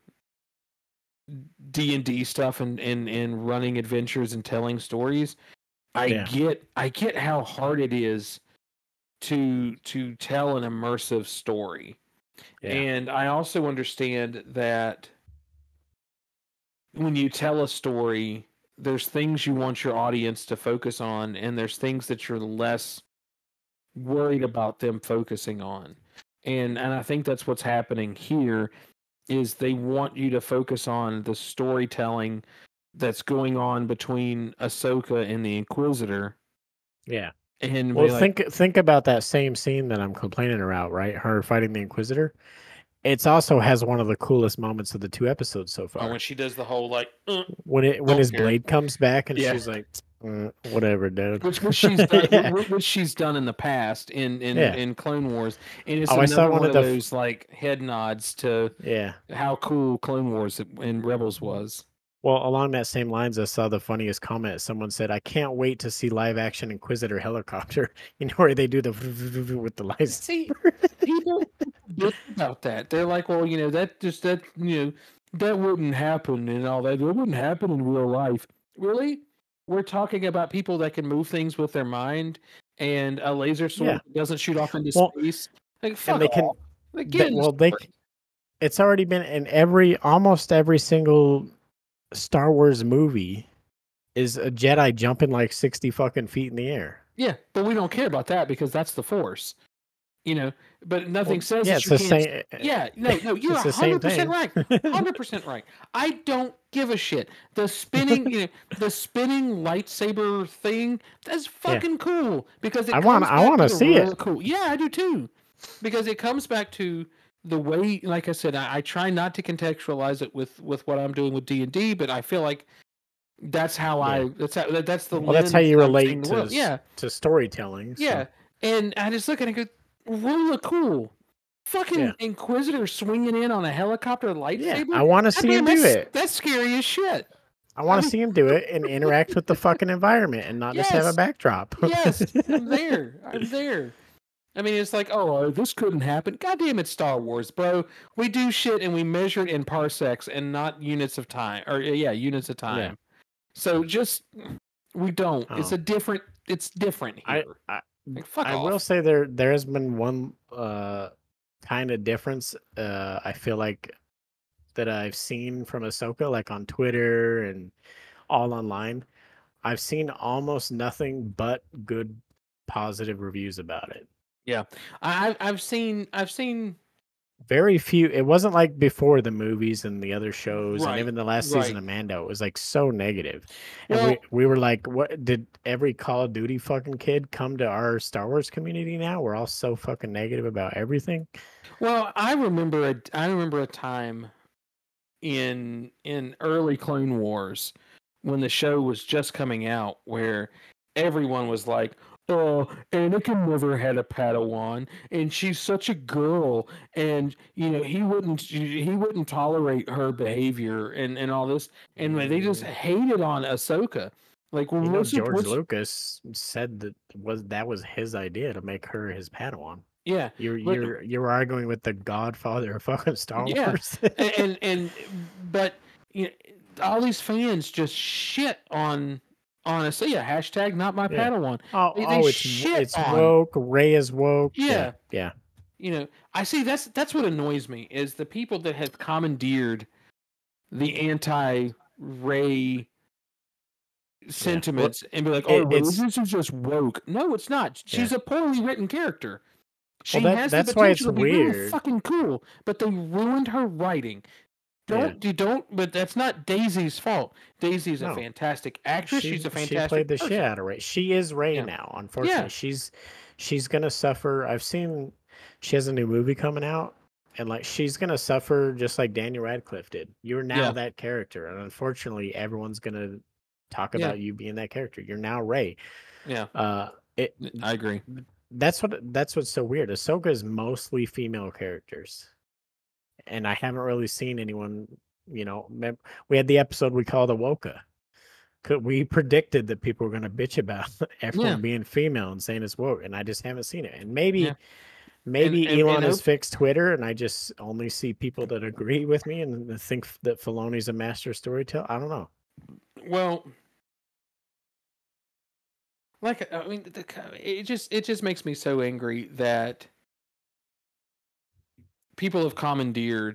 D&D stuff and running adventures and telling stories, yeah, I get how hard it is to tell an immersive story. yeah, And I also understand that when you tell a story, there's things you want your audience to focus on, and there's things that you're less worried about them focusing on. And I think that's what's happening here is they want you to focus on the storytelling that's going on between Ahsoka and the Inquisitor. yeah. And Well, be like, think about that same scene that I'm complaining about, right? Her fighting the Inquisitor. It's also has one of the coolest moments of the 2 episodes so oh, when far. she does the whole like, When don't his care. blade comes back and Yeah. she's like, whatever, dude. which she's done, Yeah. which she's done in the past Yeah. in Clone Wars, and it's I saw another one one of of the those like head nods to yeah. how cool Clone Wars and Rebels was. Well, along that same lines, I saw the funniest comment. Someone said, "I can't wait to see live action Inquisitor helicopter." You know where they do the with the lights. See, people bitch about that. They're like, well, that wouldn't happen and all that. It wouldn't happen in real life. Really? We're talking about people that can move things with their mind, and a laser sword Yeah. doesn't shoot off into Well, space. Like, and fuck they can. off. Like, get in the Well, story. it's already been in almost every single Star Wars movie is a Jedi jumping like 60 fucking feet in the air. Yeah, but we don't care about that because that's the Force. But nothing Well, says yeah, that it's you the can't. same. Yeah, no, you're It's the same 100% thing. right. 100% right. I don't give a shit. The spinning, the spinning lightsaber thing, that's fucking cool because it I comes back want to to the see real it. cool. Yeah, I do too, because it comes back to the way. Like I said, I try not to contextualize it with what I'm doing with D&D, but I feel like that's how Yeah. that's the Well, that's how lens you that I'm seeing relate the world. Yeah, to storytelling. yeah. So And I just look at it and go, really cool. Fucking Yeah. Inquisitor swinging in on a helicopter lightsaber. yeah, I want to see him do it. That's scary as shit. I want I to mean- see him do it and interact with the fucking environment and not just have a Yes. backdrop. Yes, I'm there. I'm there. I mean, it's like, this couldn't happen. God damn it, Star Wars, bro. We do shit and we measure it in parsecs and not units of time. Or units of time. Yeah. So just we don't. Oh. It's different here. Like, fuck I off. will say there has been one kind of difference. I feel like that I've seen from Ahsoka, like on Twitter and all online. I've seen almost nothing but good, positive reviews about it. Yeah, I've seen Very few. It wasn't like before the movies and the other shows, and Right, even the last season of Mando. It was like so negative, and Well- we were like, "What did every Call of Duty fucking kid come to our Star Wars community now? We're all so fucking negative about everything." Well, I remember a time in early Clone Wars when the show was just coming out where everyone was like, "Oh, Anakin never had a Padawan, and she's such a girl, and he wouldn't tolerate her behavior and all this," and they just hated on Ahsoka. Like, well, George Lucas said that was his idea to make her his Padawan. Yeah, You're arguing with the Godfather of fucking Star Wars. and but all these fans just shit on Honestly, yeah. Hashtag not my Yeah. Padawan. Oh, it's woke. Rey is woke. Yeah. Yeah. I see. That's what annoys me is the people that have commandeered the anti-Ray sentiments and be like, "Oh, well, It's this is just woke." No, it's not. She's a poorly written character. She has the that's why it's potential to be really weird. fucking cool, but they ruined her writing. But that's not Daisy's fault. Daisy's a fantastic actress. She's a fantastic She played the person. shit out of Rey. She is Rey Yeah. now. Unfortunately, she's gonna suffer. I've seen she has a new movie coming out, and like she's gonna suffer just like Daniel Radcliffe did. You're now that character, and unfortunately, everyone's gonna talk about you being that character. You're now Rey. Yeah. I agree. That's what's so weird. Ahsoka is mostly female characters, and I haven't really seen anyone. We had the episode we called Awoka. We predicted that people were going to bitch about everyone being female and saying it's woke, and I just haven't seen it. And maybe Elon has fixed Twitter, and I just only see people that agree with me and think that Filoni's a master storyteller. I don't know. Well, it just makes me so angry that people have commandeered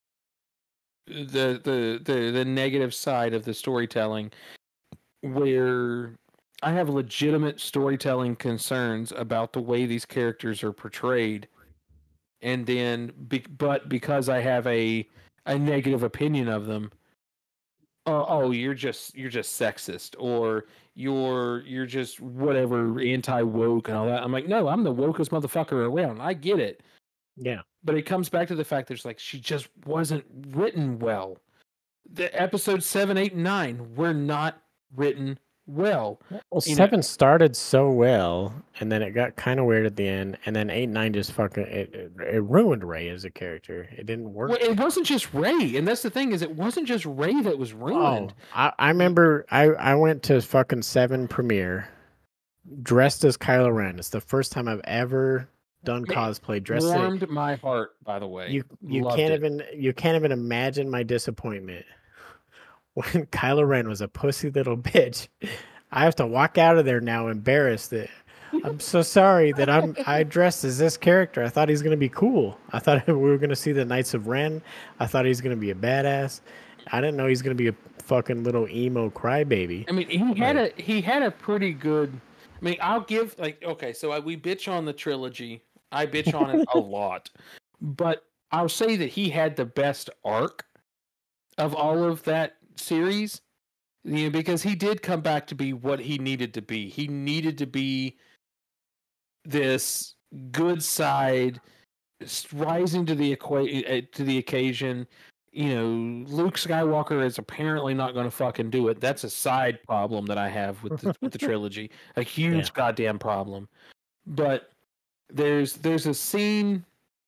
the negative side of the storytelling, where I have legitimate storytelling concerns about the way these characters are portrayed, and then but because I have a negative opinion of them, you're just sexist, or you're just whatever, anti-woke and all that. I'm like, no, I'm the wokest motherfucker around. I get it. Yeah. But it comes back to the fact there's she just wasn't written well. The episodes 7, 8, and 9 were not written well. Well, 7 started so well, and then it got kind of weird at the end, and then 8, 9 just fucking it ruined Rey as a character. It didn't work. Well, it wasn't just Rey, and that's the thing, is it wasn't just Rey that was ruined. I remember I went to fucking 7 premiere dressed as Kylo Ren. It's the first time I've ever done cosplay dressed. Warmed my heart, by the way. You can't even imagine my disappointment when Kylo Ren was a pussy little bitch. I have to walk out of there now embarrassed that I'm so sorry that I dressed as this character. I thought he's gonna be cool. I thought we were gonna see the Knights of Ren. I thought he's gonna be a badass. I didn't know he's gonna be a fucking little emo crybaby. I mean, he had a pretty good. I mean, I'll give so we bitch on the trilogy. I bitch on it a lot, but I'll say that he had the best arc of all of that series, because he did come back to be what he needed to be. He needed to be this good side, rising to the occasion. Luke Skywalker is apparently not going to fucking do it. That's a side problem that I have with the trilogy, a huge goddamn problem. But there's a scene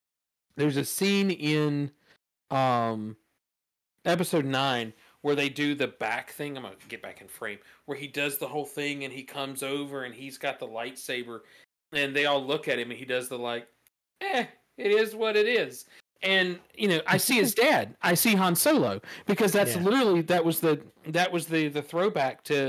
in episode 9 where they do the back thing. I'm gonna get back in frame, where he does the whole thing and he comes over and he's got the lightsaber, and they all look at him and he does the it is what it is. And I see his dad. I see Han Solo, because that's literally that was the throwback to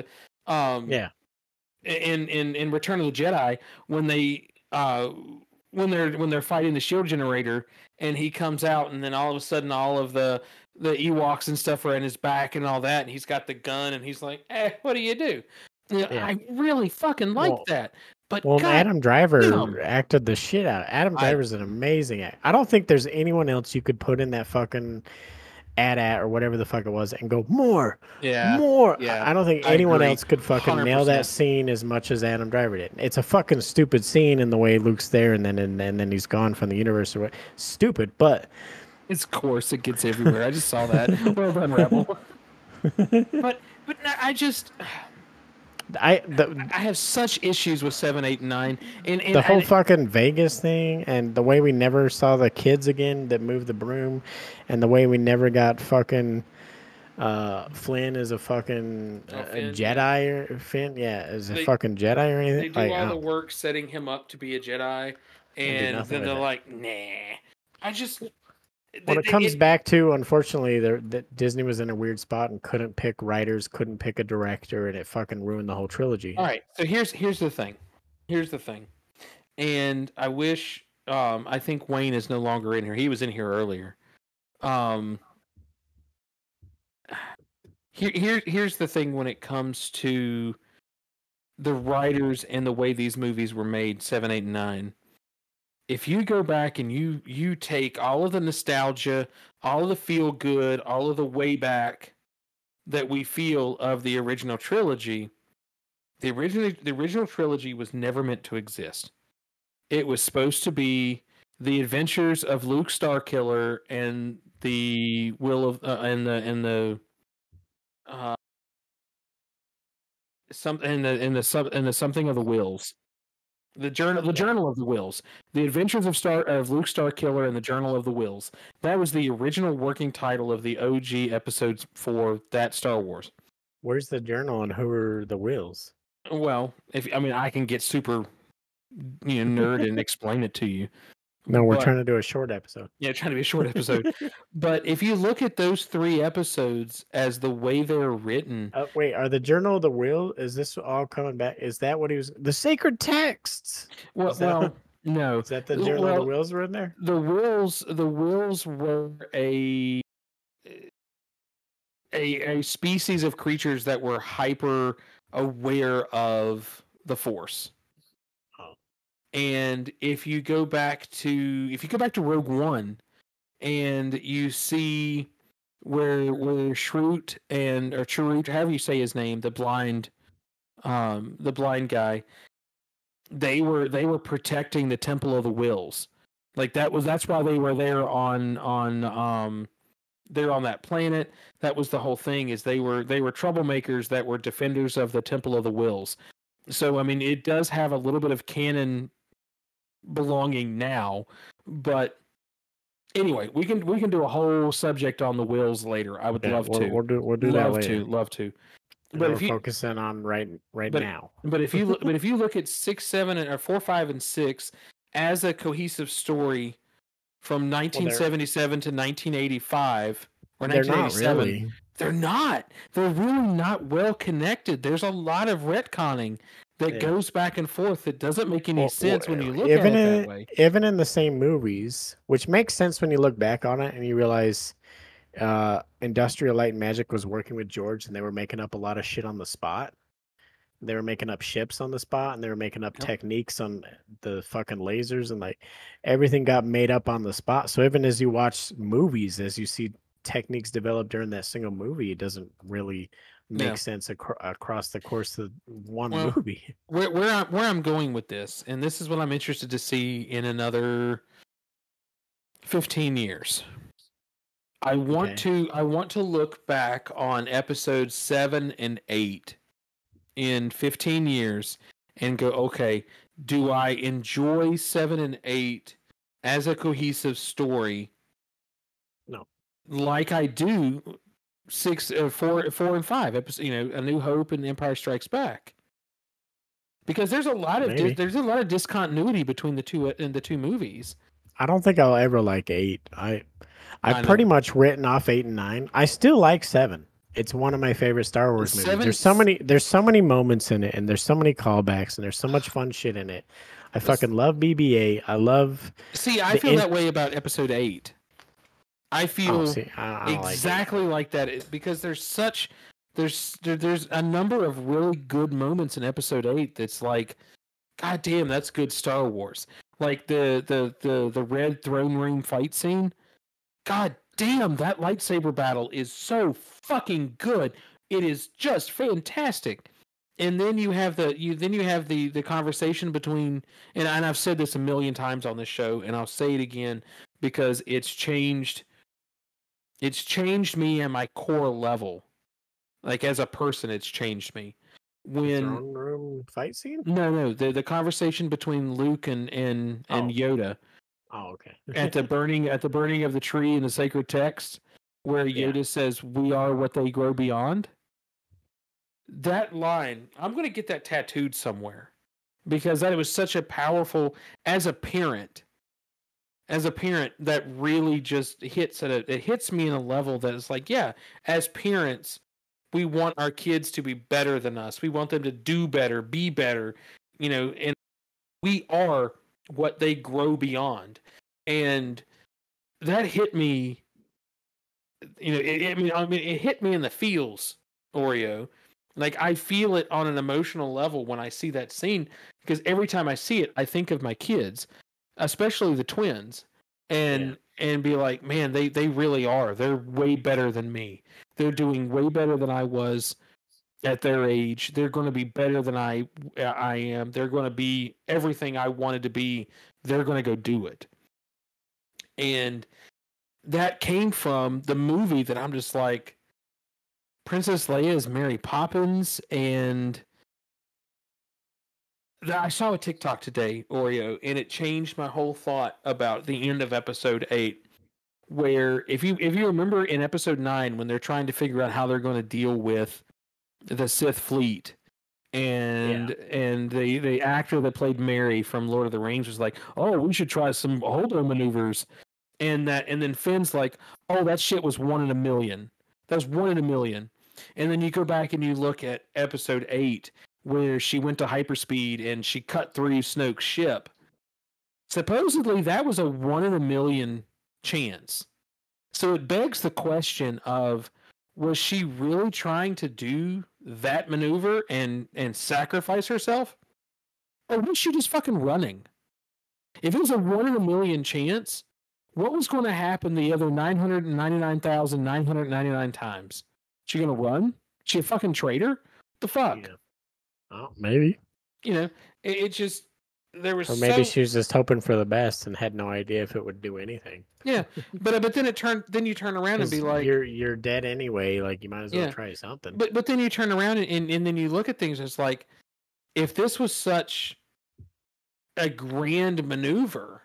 in Return of the Jedi, when they're fighting the shield generator, and he comes out, and then all of a sudden all of the Ewoks and stuff are in his back and all that, and he's got the gun, and he's like, what do you do? I really fucking like that. But Adam Driver acted the shit out. Adam Driver's an amazing actor. I don't think there's anyone else you could put in that fucking AT-AT or whatever the fuck it was and go more. I don't think anyone else could fucking 100%. Nail that scene as much as Adam Driver did. It's a fucking stupid scene in the way Luke's there and then he's gone from the universe or what. Stupid, but it's coarse. It gets everywhere. I just saw that. Well done, Rebel. but I have such issues with 7, 8, and 9, and the whole fucking Vegas thing, and the way we never saw the kids again that moved the broom, and the way we never got fucking Flynn as a fucking a Jedi or Finn, as a fucking Jedi or anything. They do all the work setting him up to be a Jedi, and then they're like, nah. When it comes back to, unfortunately, Disney was in a weird spot and couldn't pick writers, couldn't pick a director, and it fucking ruined the whole trilogy. All right, so here's the thing. Here's the thing. And I wish I think Wayne is no longer in here. He was in here earlier. Here's the thing when it comes to the writers and the way these movies were made, 7, 8, and 9. If you go back and you take all of the nostalgia, all of the feel good, all of the way back that we feel of the original trilogy, the original trilogy was never meant to exist. It was supposed to be the adventures of Luke Starkiller and the will of and the something of the Wills. The Journal of the Wills. The Adventures of Luke Starkiller and the Journal of the Wills. That was the original working title of the OG episodes for that Star Wars. Where's the journal and who are the Wills? Well, I can get super nerd and explain it to you. No, we're trying to do a short episode. Yeah, trying to be a short episode. But if you look at those 3 episodes as the way they're written... wait, are the Journal of the Will, is this all coming back? Is that what he was... The sacred texts! Well, no. Is that the Journal of the Wills were in there? The Wills were a species of creatures that were hyper aware of the Force. And if you go back to Rogue One, and you see where Chirrut or Chirrut, however you say his name, the blind guy, they were protecting the Temple of the Wills. Like that's why they were there on that planet. That was the whole thing, is they were troublemakers that were defenders of the Temple of the Wills. So it does have a little bit of canon belonging now, but anyway, we can do a whole subject on the Wills later. I would love to. We'll do that later. Love to. But if you focusing on right now. But if you look at 6, 7, or 4, 5, and 6 as a cohesive story from 1977 to 1985 or 1987, they're not. They're really not well connected. There's a lot of retconning that goes back and forth that doesn't make any sense when you look at it that way. Even in the same movies, which makes sense when you look back on it and you realize Industrial Light and Magic was working with George and they were making up a lot of shit on the spot. They were making up ships on the spot and they were making up techniques on the fucking lasers, and like everything got made up on the spot. So even as you watch movies, as you see techniques developed during that single movie, it doesn't really make sense across the course of one movie. Where I'm going with this, and this is what I'm interested to see in another 15 years. I want to look back on episodes 7 and 8 in 15 years and go, okay, do I enjoy 7 and 8 as a cohesive story? No. Like I do 4 and 5, A New Hope and Empire Strikes Back, because there's a lot of discontinuity between the two movies. I don't think I'll ever like 8. I've pretty much written off 8 and 9. I still like 7. It's one of my favorite Star Wars movies. There's so many moments in it, and there's so many callbacks, and there's so much fun shit in it. I fucking love BB-8. I love. See, I feel that way about Episode 8. I feel exactly like that, because there's a number of really good moments in Episode 8 that's like, God damn, that's good Star Wars. Like the red throne room fight scene. God damn, that lightsaber battle is so fucking good. It is just fantastic. And then you have the conversation between, and I've said this a million times on this show, and I'll say it again because it's changed me at my core level. Like, as a person, it's changed me. When throne room fight scene? No, the conversation between Luke and Yoda. Oh, okay. at the burning of the tree in the sacred text, where Yoda says, "We are what they grow beyond." That line, I'm going to get that tattooed somewhere, because that was such a powerful, as a parent, as a parent that really just it hits me in a level that it's like, yeah, as parents, we want our kids to be better than us. We want them to do better, be better, and we are what they grow beyond. And that hit me, it hit me in the feels, Oreo. Like, I feel it on an emotional level when I see that scene, because every time I see it, I think of my kids, especially the twins, and be like, man, they really are. They're way better than me. They're doing way better than I was at their age. They're going to be better than I am. They're going to be everything I wanted to be. They're going to go do it. And that came from the movie that I'm just like, Princess Leia is Mary Poppins, and I saw a TikTok today, Oreo, and it changed my whole thought about the end of episode 8. Where if you remember in episode 9 when they're trying to figure out how they're going to deal with the Sith fleet, and the actor that played Mary from Lord of the Rings was like, "Oh, we should try some Holdo maneuvers," and then Finn's like, "Oh, that shit was 1 in a million. That was 1 in a million." And then you go back and you look at episode 8 where she went to hyperspeed and she cut through Snoke's ship. Supposedly that was a 1 in a million chance. So it begs the question of, was she really trying to do that maneuver and sacrifice herself? Or was she just fucking running? If it was a 1 in a million chance, what was going to happen the other 999,999 times? She going to run? She a fucking traitor? The fuck? Yeah. Oh, maybe. It just, there was or maybe she was just hoping for the best and had no idea if it would do anything. Yeah, but then then you turn around and be like, you're dead anyway. Like, you might as well try something. But then you turn around and then you look at things. It's like, if this was such a grand maneuver,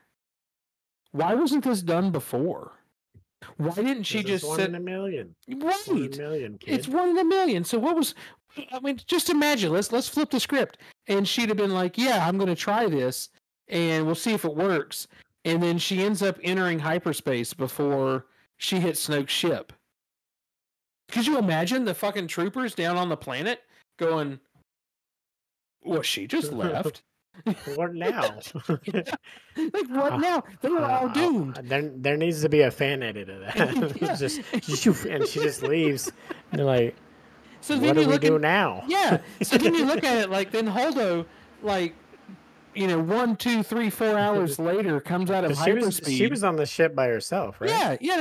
why wasn't this done before? Why didn't she just 1 in a million? Right, 1 in a million, kid. It's 1 in a million. So what was? I mean, just imagine. Let's flip the script, and she'd have been like, "Yeah, I'm going to try this, and we'll see if it works." And then she ends up entering hyperspace before she hits Snoke's ship. Could you imagine the fucking troopers down on the planet going, "Well, she just left." What now? Like, what now? They were all doomed. There needs to be a fan edit of that. And she just leaves. And they're like, so what do we do now? Yeah. So then you look at it like, then Holdo, like, 1, 2, 3, 4 hours later comes out of hyperspeed. She was on the ship by herself, right? Yeah,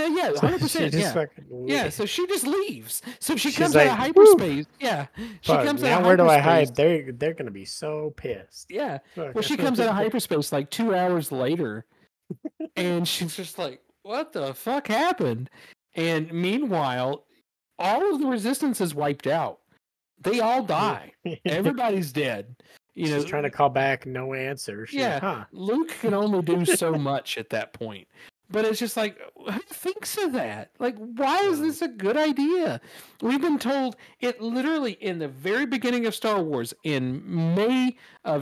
100%. Yeah, so she just leaves. So she comes out of hyperspace. Woo! Yeah. She comes out of hyperspace. Now where do I hide? They're going to be so pissed. Yeah. Well, she comes out of hyperspace like 2 hours later, and she's just like, what the fuck happened? And meanwhile, all of the resistance is wiped out. They all die. Everybody's dead. She's trying to call back, no answer. Luke can only do so much at that point. But it's just like, who thinks of that? Like, why is this a good idea? We've been told it literally in the very beginning of Star Wars, in May of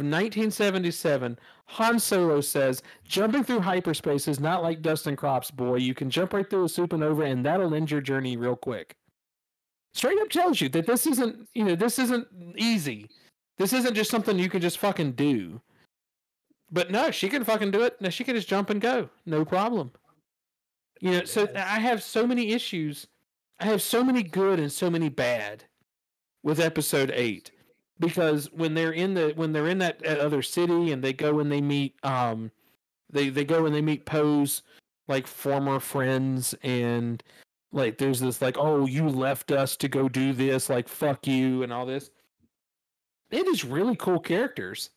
1977, Han Solo says, jumping through hyperspace is not like Dustin Crops, boy. You can jump right through a supernova and that'll end your journey real quick. Straight up tells you that this isn't easy. This isn't just something you can just fucking do. But no, she can fucking do it. No, she can just jump and go. No problem. So I have so many issues. I have so many good and so many bad with episode 8. Because when they're in that other city and they go and they meet they go and they meet Poe's like former friends, and like there's this like, oh, you left us to go do this, like fuck you and all this. It is really cool characters.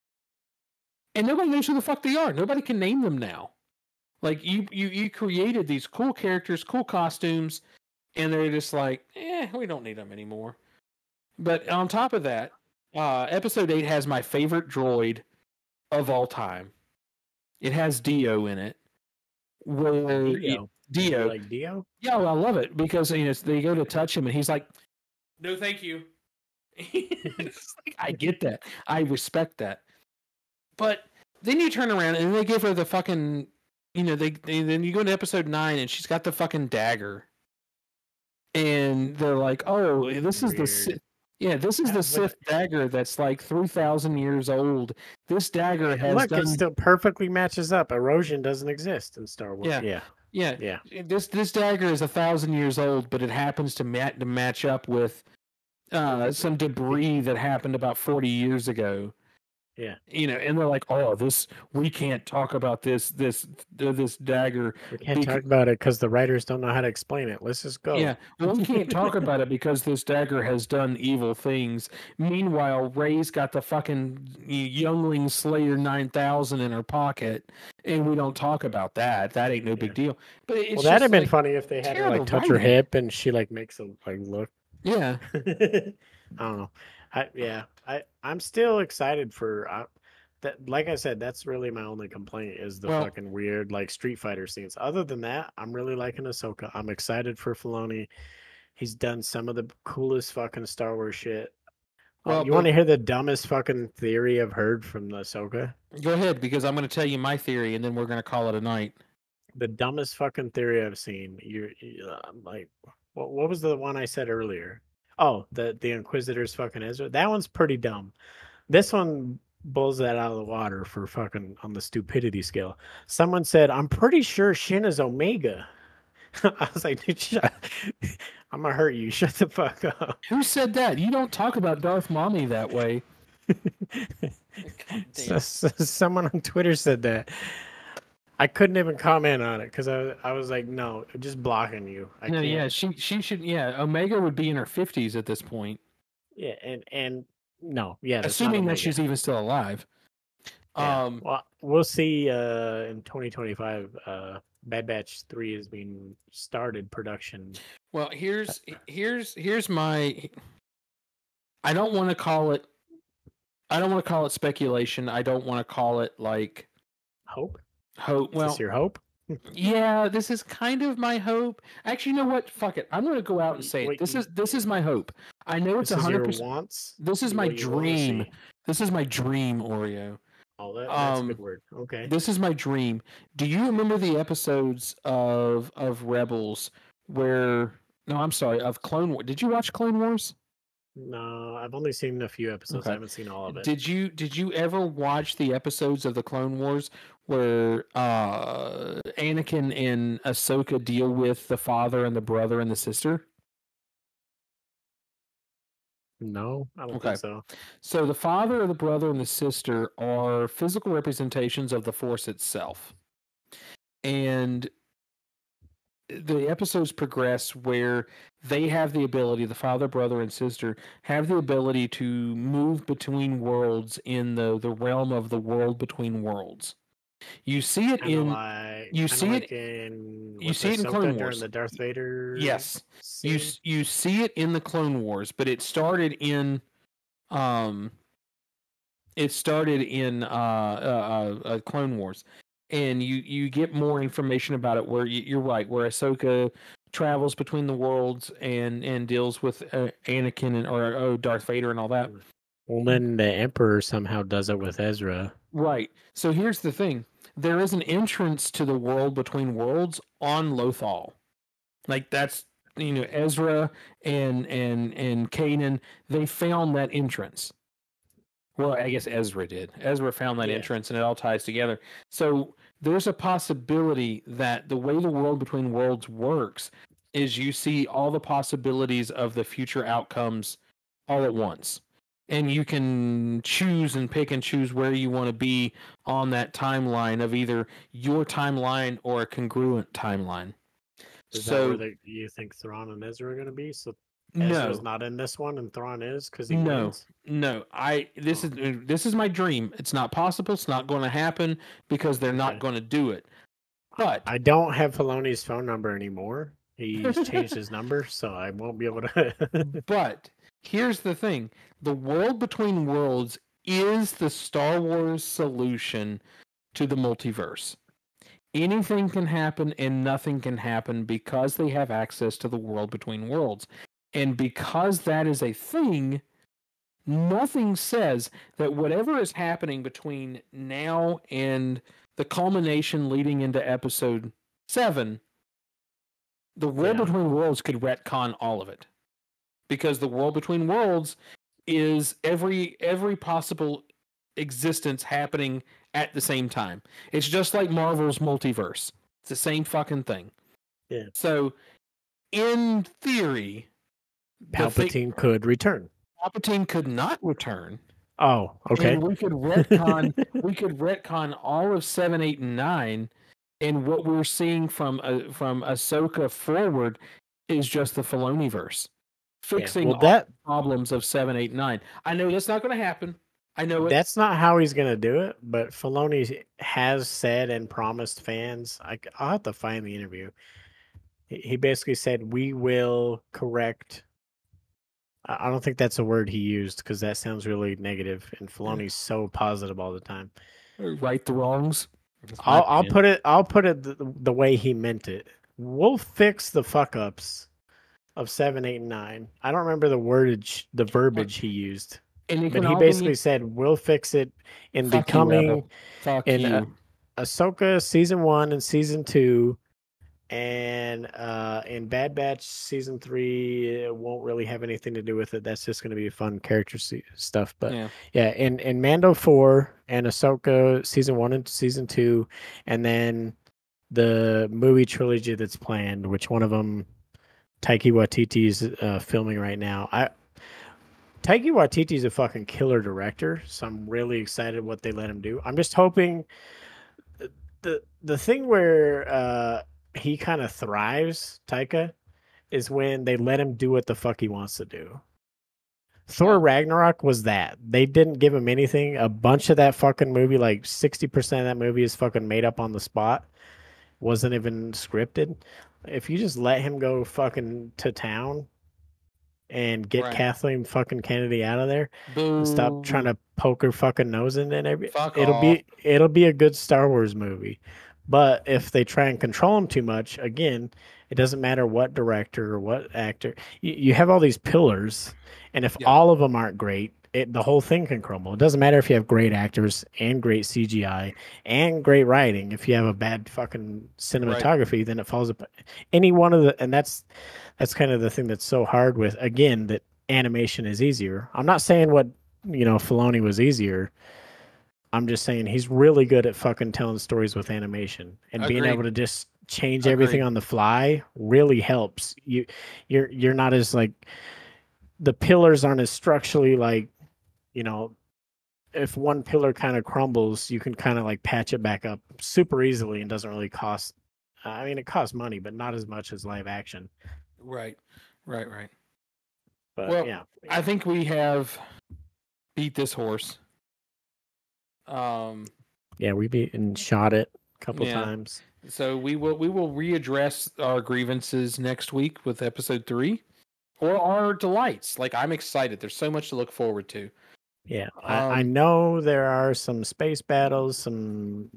And nobody knows who the fuck they are. Nobody can name them now. Like, you created these cool characters, cool costumes, and they're just like, we don't need them anymore. But on top of that, episode 8 has my favorite droid of all time. It has Dio in it. Dio. Dio. Like Dio? Yeah, well, I love it because they go to touch him and he's like, no, thank you. I get that. I respect that. But then you turn around and they give her the fucking then you go to episode 9 and she's got the fucking dagger, and they're like, "Oh, this is the Weird. Sith. Yeah, this is the Sith dagger that's like 3,000 years old. This dagger has Look, done it still perfectly matches up. Erosion doesn't exist in Star Wars. Yeah. Yeah. yeah. This dagger is 1,000 years old, but it happens to match up with some debris that happened about 40 years ago. Yeah. And they're like, "Oh, we can't talk about this dagger. We can't talk about it because the writers don't know how to explain it. Let's just go. Yeah, well, we can't talk about it because this dagger has done evil things. Meanwhile, Rey's got the fucking Youngling Slayer 9000 in her pocket, and we don't talk about that. That ain't no big deal. But it's that'd have been like, funny if they had her like touch her writing. hip and she like makes a like look. Yeah. I don't know. I'm still excited for that. Like I said, that's really my only complaint is the fucking weird like Street Fighter scenes. Other than that, I'm really liking Ahsoka. I'm excited for Filoni. He's done some of the coolest fucking Star Wars shit. You want to hear the dumbest fucking theory I've heard from Ahsoka? Go ahead, because I'm going to tell you my theory, and then we're going to call it a night. The dumbest fucking theory I've seen. You're like, what was the one I said earlier? Oh, the Inquisitor's fucking Ezra. That one's pretty dumb. This one blows that out of the water for fucking on the stupidity scale. Someone said, I'm pretty sure Shin is Omega. I was like, dude, I'm gonna hurt you. Shut the fuck up. Who said that? You don't talk about Darth Mommy that way. Someone on Twitter said that. I couldn't even comment on it because I was like, no, just blocking you. Yeah, she should. Yeah, Omega would be in her 50s at this point. Yeah, and no, yeah, assuming that she's even still alive. Yeah. Well, we'll see. In 2025, Bad Batch 3 is being started production. Well, here's my. I don't want to call it speculation. I don't want to call it like hope. Well, is this your hope? Yeah, this is kind of my hope. Actually, you know what? Fuck it. I'm going to go out and say it. This is my hope. I know it's 100%. Wants? This is my dream. This is my dream, Oreo. Oh, that's a good word. Okay. This is my dream. Do you remember the episodes of Rebels where? No, I'm sorry. Of Clone Wars. Did you watch Clone Wars? No, I've only seen a few episodes. Okay. I haven't seen all of it. Did you ever watch the episodes of the Clone Wars where Anakin and Ahsoka deal with the father and the brother and the sister? No, I don't think so. So the father, the brother, and the sister are physical representations of the Force itself. And the episodes progress where they have the ability, the father, brother, and sister have the ability to move between worlds in the realm of the world between worlds. You see it in Clone Wars during the Darth Vader. Yes, scene? you see it in the Clone Wars, but it started in Clone Wars. And you get more information about it where you're right, where Ahsoka travels between the worlds and deals with Anakin or Darth Vader and all that. Well, then the Emperor somehow does it with Ezra. Right. So here's the thing. There is an entrance to the world between worlds on Lothal. Like that's, Ezra and Kanan, they found that entrance. Well, I guess Ezra did. Ezra found that entrance, and it all ties together. So there's a possibility that the way the world between worlds works is you see all the possibilities of the future outcomes all at once. And you can choose and pick and choose where you want to be on that timeline of either your timeline or a congruent timeline. Is that where you think Thrawn and Ezra are going to be? So Ezra's not in this one, and Thrawn is because he wins? No. This is my dream. It's not possible. It's not going to happen because they're not going to do it. But I don't have Filoni's phone number anymore. He's changed his number, so I won't be able to. But here's the thing: the world between worlds is the Star Wars solution to the multiverse. Anything can happen and nothing can happen because they have access to the world between worlds. And because that is a thing, nothing says that whatever is happening between now and the culmination leading into episode 7, the World Yeah. Between Worlds could retcon all of it. Because the World Between Worlds is every possible existence happening at the same time. It's just like Marvel's multiverse. It's the same fucking thing. Yeah. So, in theory, Palpatine could return. Palpatine could not return. Oh, okay. And we could retcon all of 7, 8, and 9, and what we're seeing from Ahsoka forward is just the Filoniverse. Fixing well, all that- the problems of 7, 8, and 9. I know that's not going to happen. I know it. That's not how he's gonna do it, but Filoni has said and promised fans. I'll have to find the interview. He basically said we will correct. I don't think that's a word he used because that sounds really negative, and Filoni's so positive all the time. Right the wrongs. That's my I'll opinion. put it the way he meant it. We'll fix the fuck ups of 7, 8, and 9. I don't remember the verbiage he used. And it But can he all basically be, said we'll fix it in the Fuck you, coming Rebel. Fuck in you. Ahsoka season 1 and season 2, and in Bad Batch season 3 it won't really have anything to do with it. That's just going to be fun character stuff. But Yeah. in Mando 4 and Ahsoka season 1 and season 2, and then the movie trilogy that's planned, which one of them Taika Waititi's filming right now. Taika Waititi's a fucking killer director, so I'm really excited what they let him do. I'm just hoping the thing where he kind of thrives, Taika, is when they let him do what the fuck he wants to do. Thor Ragnarok was that. They didn't give him anything. A bunch of that fucking movie, like 60% of that movie is fucking made up on the spot. Wasn't even scripted. If you just let him go fucking to town and get Right. Kathleen fucking Kennedy out of there, Boo. and stop trying to poke her fucking nose in and everything. Fuck It'll be a good Star Wars movie. But if they try and control him too much, again, it doesn't matter what director or what actor. You have all these pillars, and if Yeah. all of them aren't great, the whole thing can crumble. It doesn't matter if you have great actors and great CGI and great writing. If you have a bad fucking cinematography, then it falls apart. Any one of the, and that's kind of the thing that's so hard with, again, that animation is easier. I'm not saying what, Filoni was easier. I'm just saying he's really good at fucking telling stories with animation, and being Agreed. able to just change everything Agreed. on the fly really helps. You're not as like, the pillars aren't as structurally like, if one pillar kind of crumbles, you can kind of like patch it back up super easily and doesn't really cost. I mean, it costs money, but not as much as live action. Right. But Well, yeah, I think we have beat this horse. we beat and shot it a couple Yeah. times. So we will readdress our grievances next week with episode 3, or our delights. Like, I'm excited. There's so much to look forward to. Yeah, I know there are some space battles, some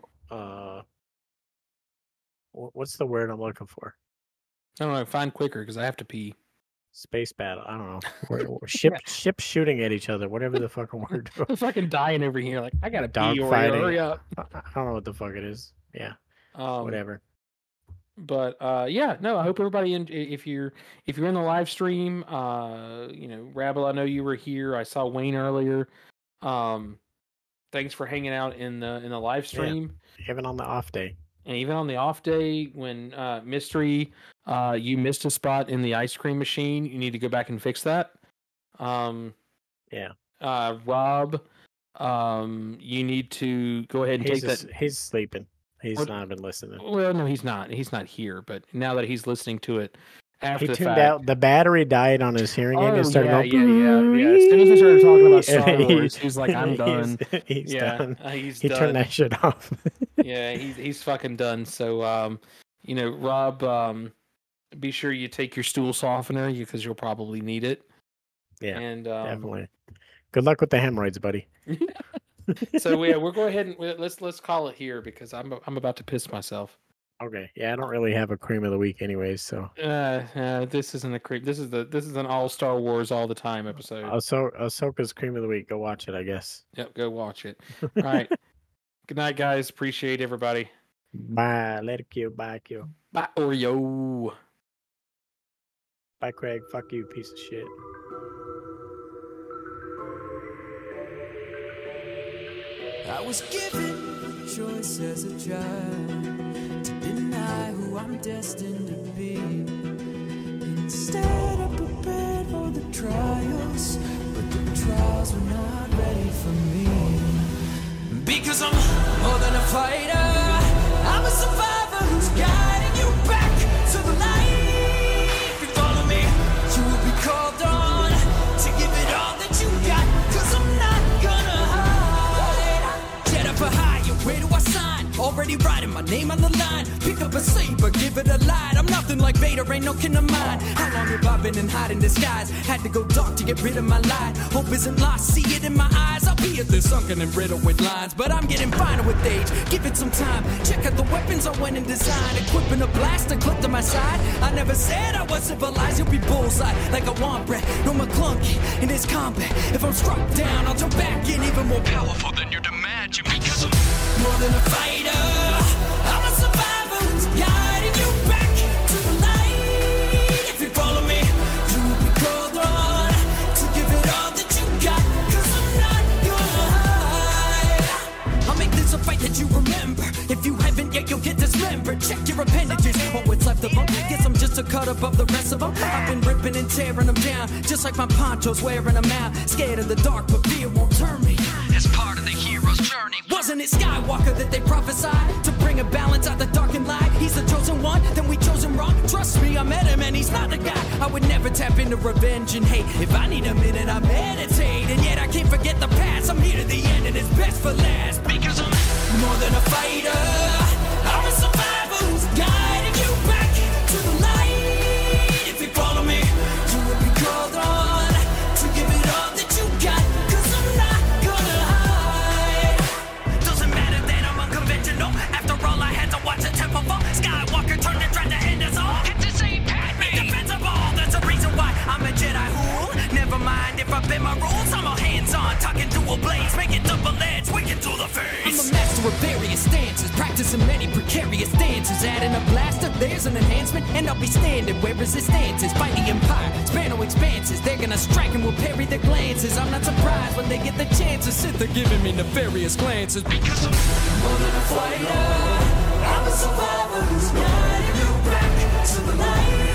what's the word I'm looking for? I don't know. Find quicker because I have to pee. Space battle. I don't know. Ships shooting at each other. Whatever the fucking word. I'm fucking dying over here. Like, I gotta Dog pee. Or fighting. hurry up. I don't know what the fuck it is. Yeah, whatever. But yeah, no. I hope everybody. If you're in the live stream, Rabble, I know you were here. I saw Wayne earlier. Thanks for hanging out in the live stream. Even on the off day. And even on the off day when Mystery, you missed a spot in the ice cream machine. You need to go back and fix that. Yeah. Rob, you need to go ahead and take that. He's sleeping. He's What- not been listening. Well, no, he's not. He's not here. But now that he's listening to it after He the tuned fact, out. The battery died on his hearing aid and started going. yeah. As soon as we started talking about Star And Wars, he's like, "I'm done." He's Yeah, done. he's He done. turned that shit off. Yeah, he's fucking done. So, Rob, be sure you take your stool softener because you'll probably need it. Yeah, And definitely. Good luck with the hemorrhoids, buddy. So yeah, we'll go ahead and let's call it here because I'm about to piss myself. Okay. Yeah, I don't really have a cream of the week, anyways. So This isn't a creep. This is an all Star Wars all the time episode. Ahsoka's cream of the week. Go watch it, I guess. Yep, go watch it. All right. Good night, guys. Appreciate everybody. Bye. Later, Q. Bye, Q. Bye, Oreo. Bye, Craig. Fuck you, piece of shit. I was given a choice as a child to deny who I'm destined to be. Instead, I prepared for the trials, but the trials were not ready for me. Because I'm more than a fighter, I'm a survivor who's guiding you back to the light. If you follow me, you will be called on to give it all that you got, 'cause I'm not gonna hide. Jet up a higher, where do I sign? Already writing my name on the line. Pick up a saber, give it a light. I'm nothing like Vader, ain't no kin of mine. How long have I been in hiding disguise? Had to go dark to get rid of my light. Hope isn't lost, see it in my eyes. I'll be at this sunken and brittle with lines, but I'm getting finer with age. Give it some time. Check out the weapons I went and designed. Equipping a blaster, clip to my side. I never said I was civilized. You'll be bullseye like a wombat. No McClunky in this combat. If I'm struck down, I'll jump back in even more powerful than you'd imagine. Because I'm more than a fighter. I'm a survivor who's guiding you back to the light. If you follow me, you will be called on to give it all that you got, 'cause I'm not gonna hide. I'll make this a fight that you remember. If you haven't yet, you'll get dismembered. Check your appendages, oh, what's left of them. Guess I'm just a cut above the rest of them. I've been ripping and tearing them down, just like my ponchos wearing them out. Scared of the dark, but fear won't turn me. It's part of the hero's journey. Wasn't it Skywalker that they prophesied to bring a balance out the dark and light? He's the chosen one, then we chose him wrong. Trust me, I met him and he's not the guy. I would never tap into revenge and hate. If I need a minute, I meditate. And yet I can't forget the past. I'm here to the end and it's best for last. Because I'm more than a fighter. I'm a survivor who's guiding you back to the light. If you follow me, you will be called on to give it all that you got, 'cause I'm not gonna hide. Doesn't matter that I'm unconventional. After all, I had to watch a temple fall. Skywalker turned and tried to end us all. Hit this ain't Padme. Defensible, that's the reason why I'm a Jedi who never mind if I bend my rules. I'm all hands-on, talking dual blades, making double edge, wicked to the face. I'm a master of various stances, practicing many precarious dances. Adding a blaster, there's an enhancement, and I'll be standing where resistance is. Fight the Empire, span no expanses. They're gonna strike and we'll parry their glances. I'm not surprised when they get the chance to sit there giving me nefarious glances. Because I'm more than a fighter, I'm a survivor who's guiding you back to the light.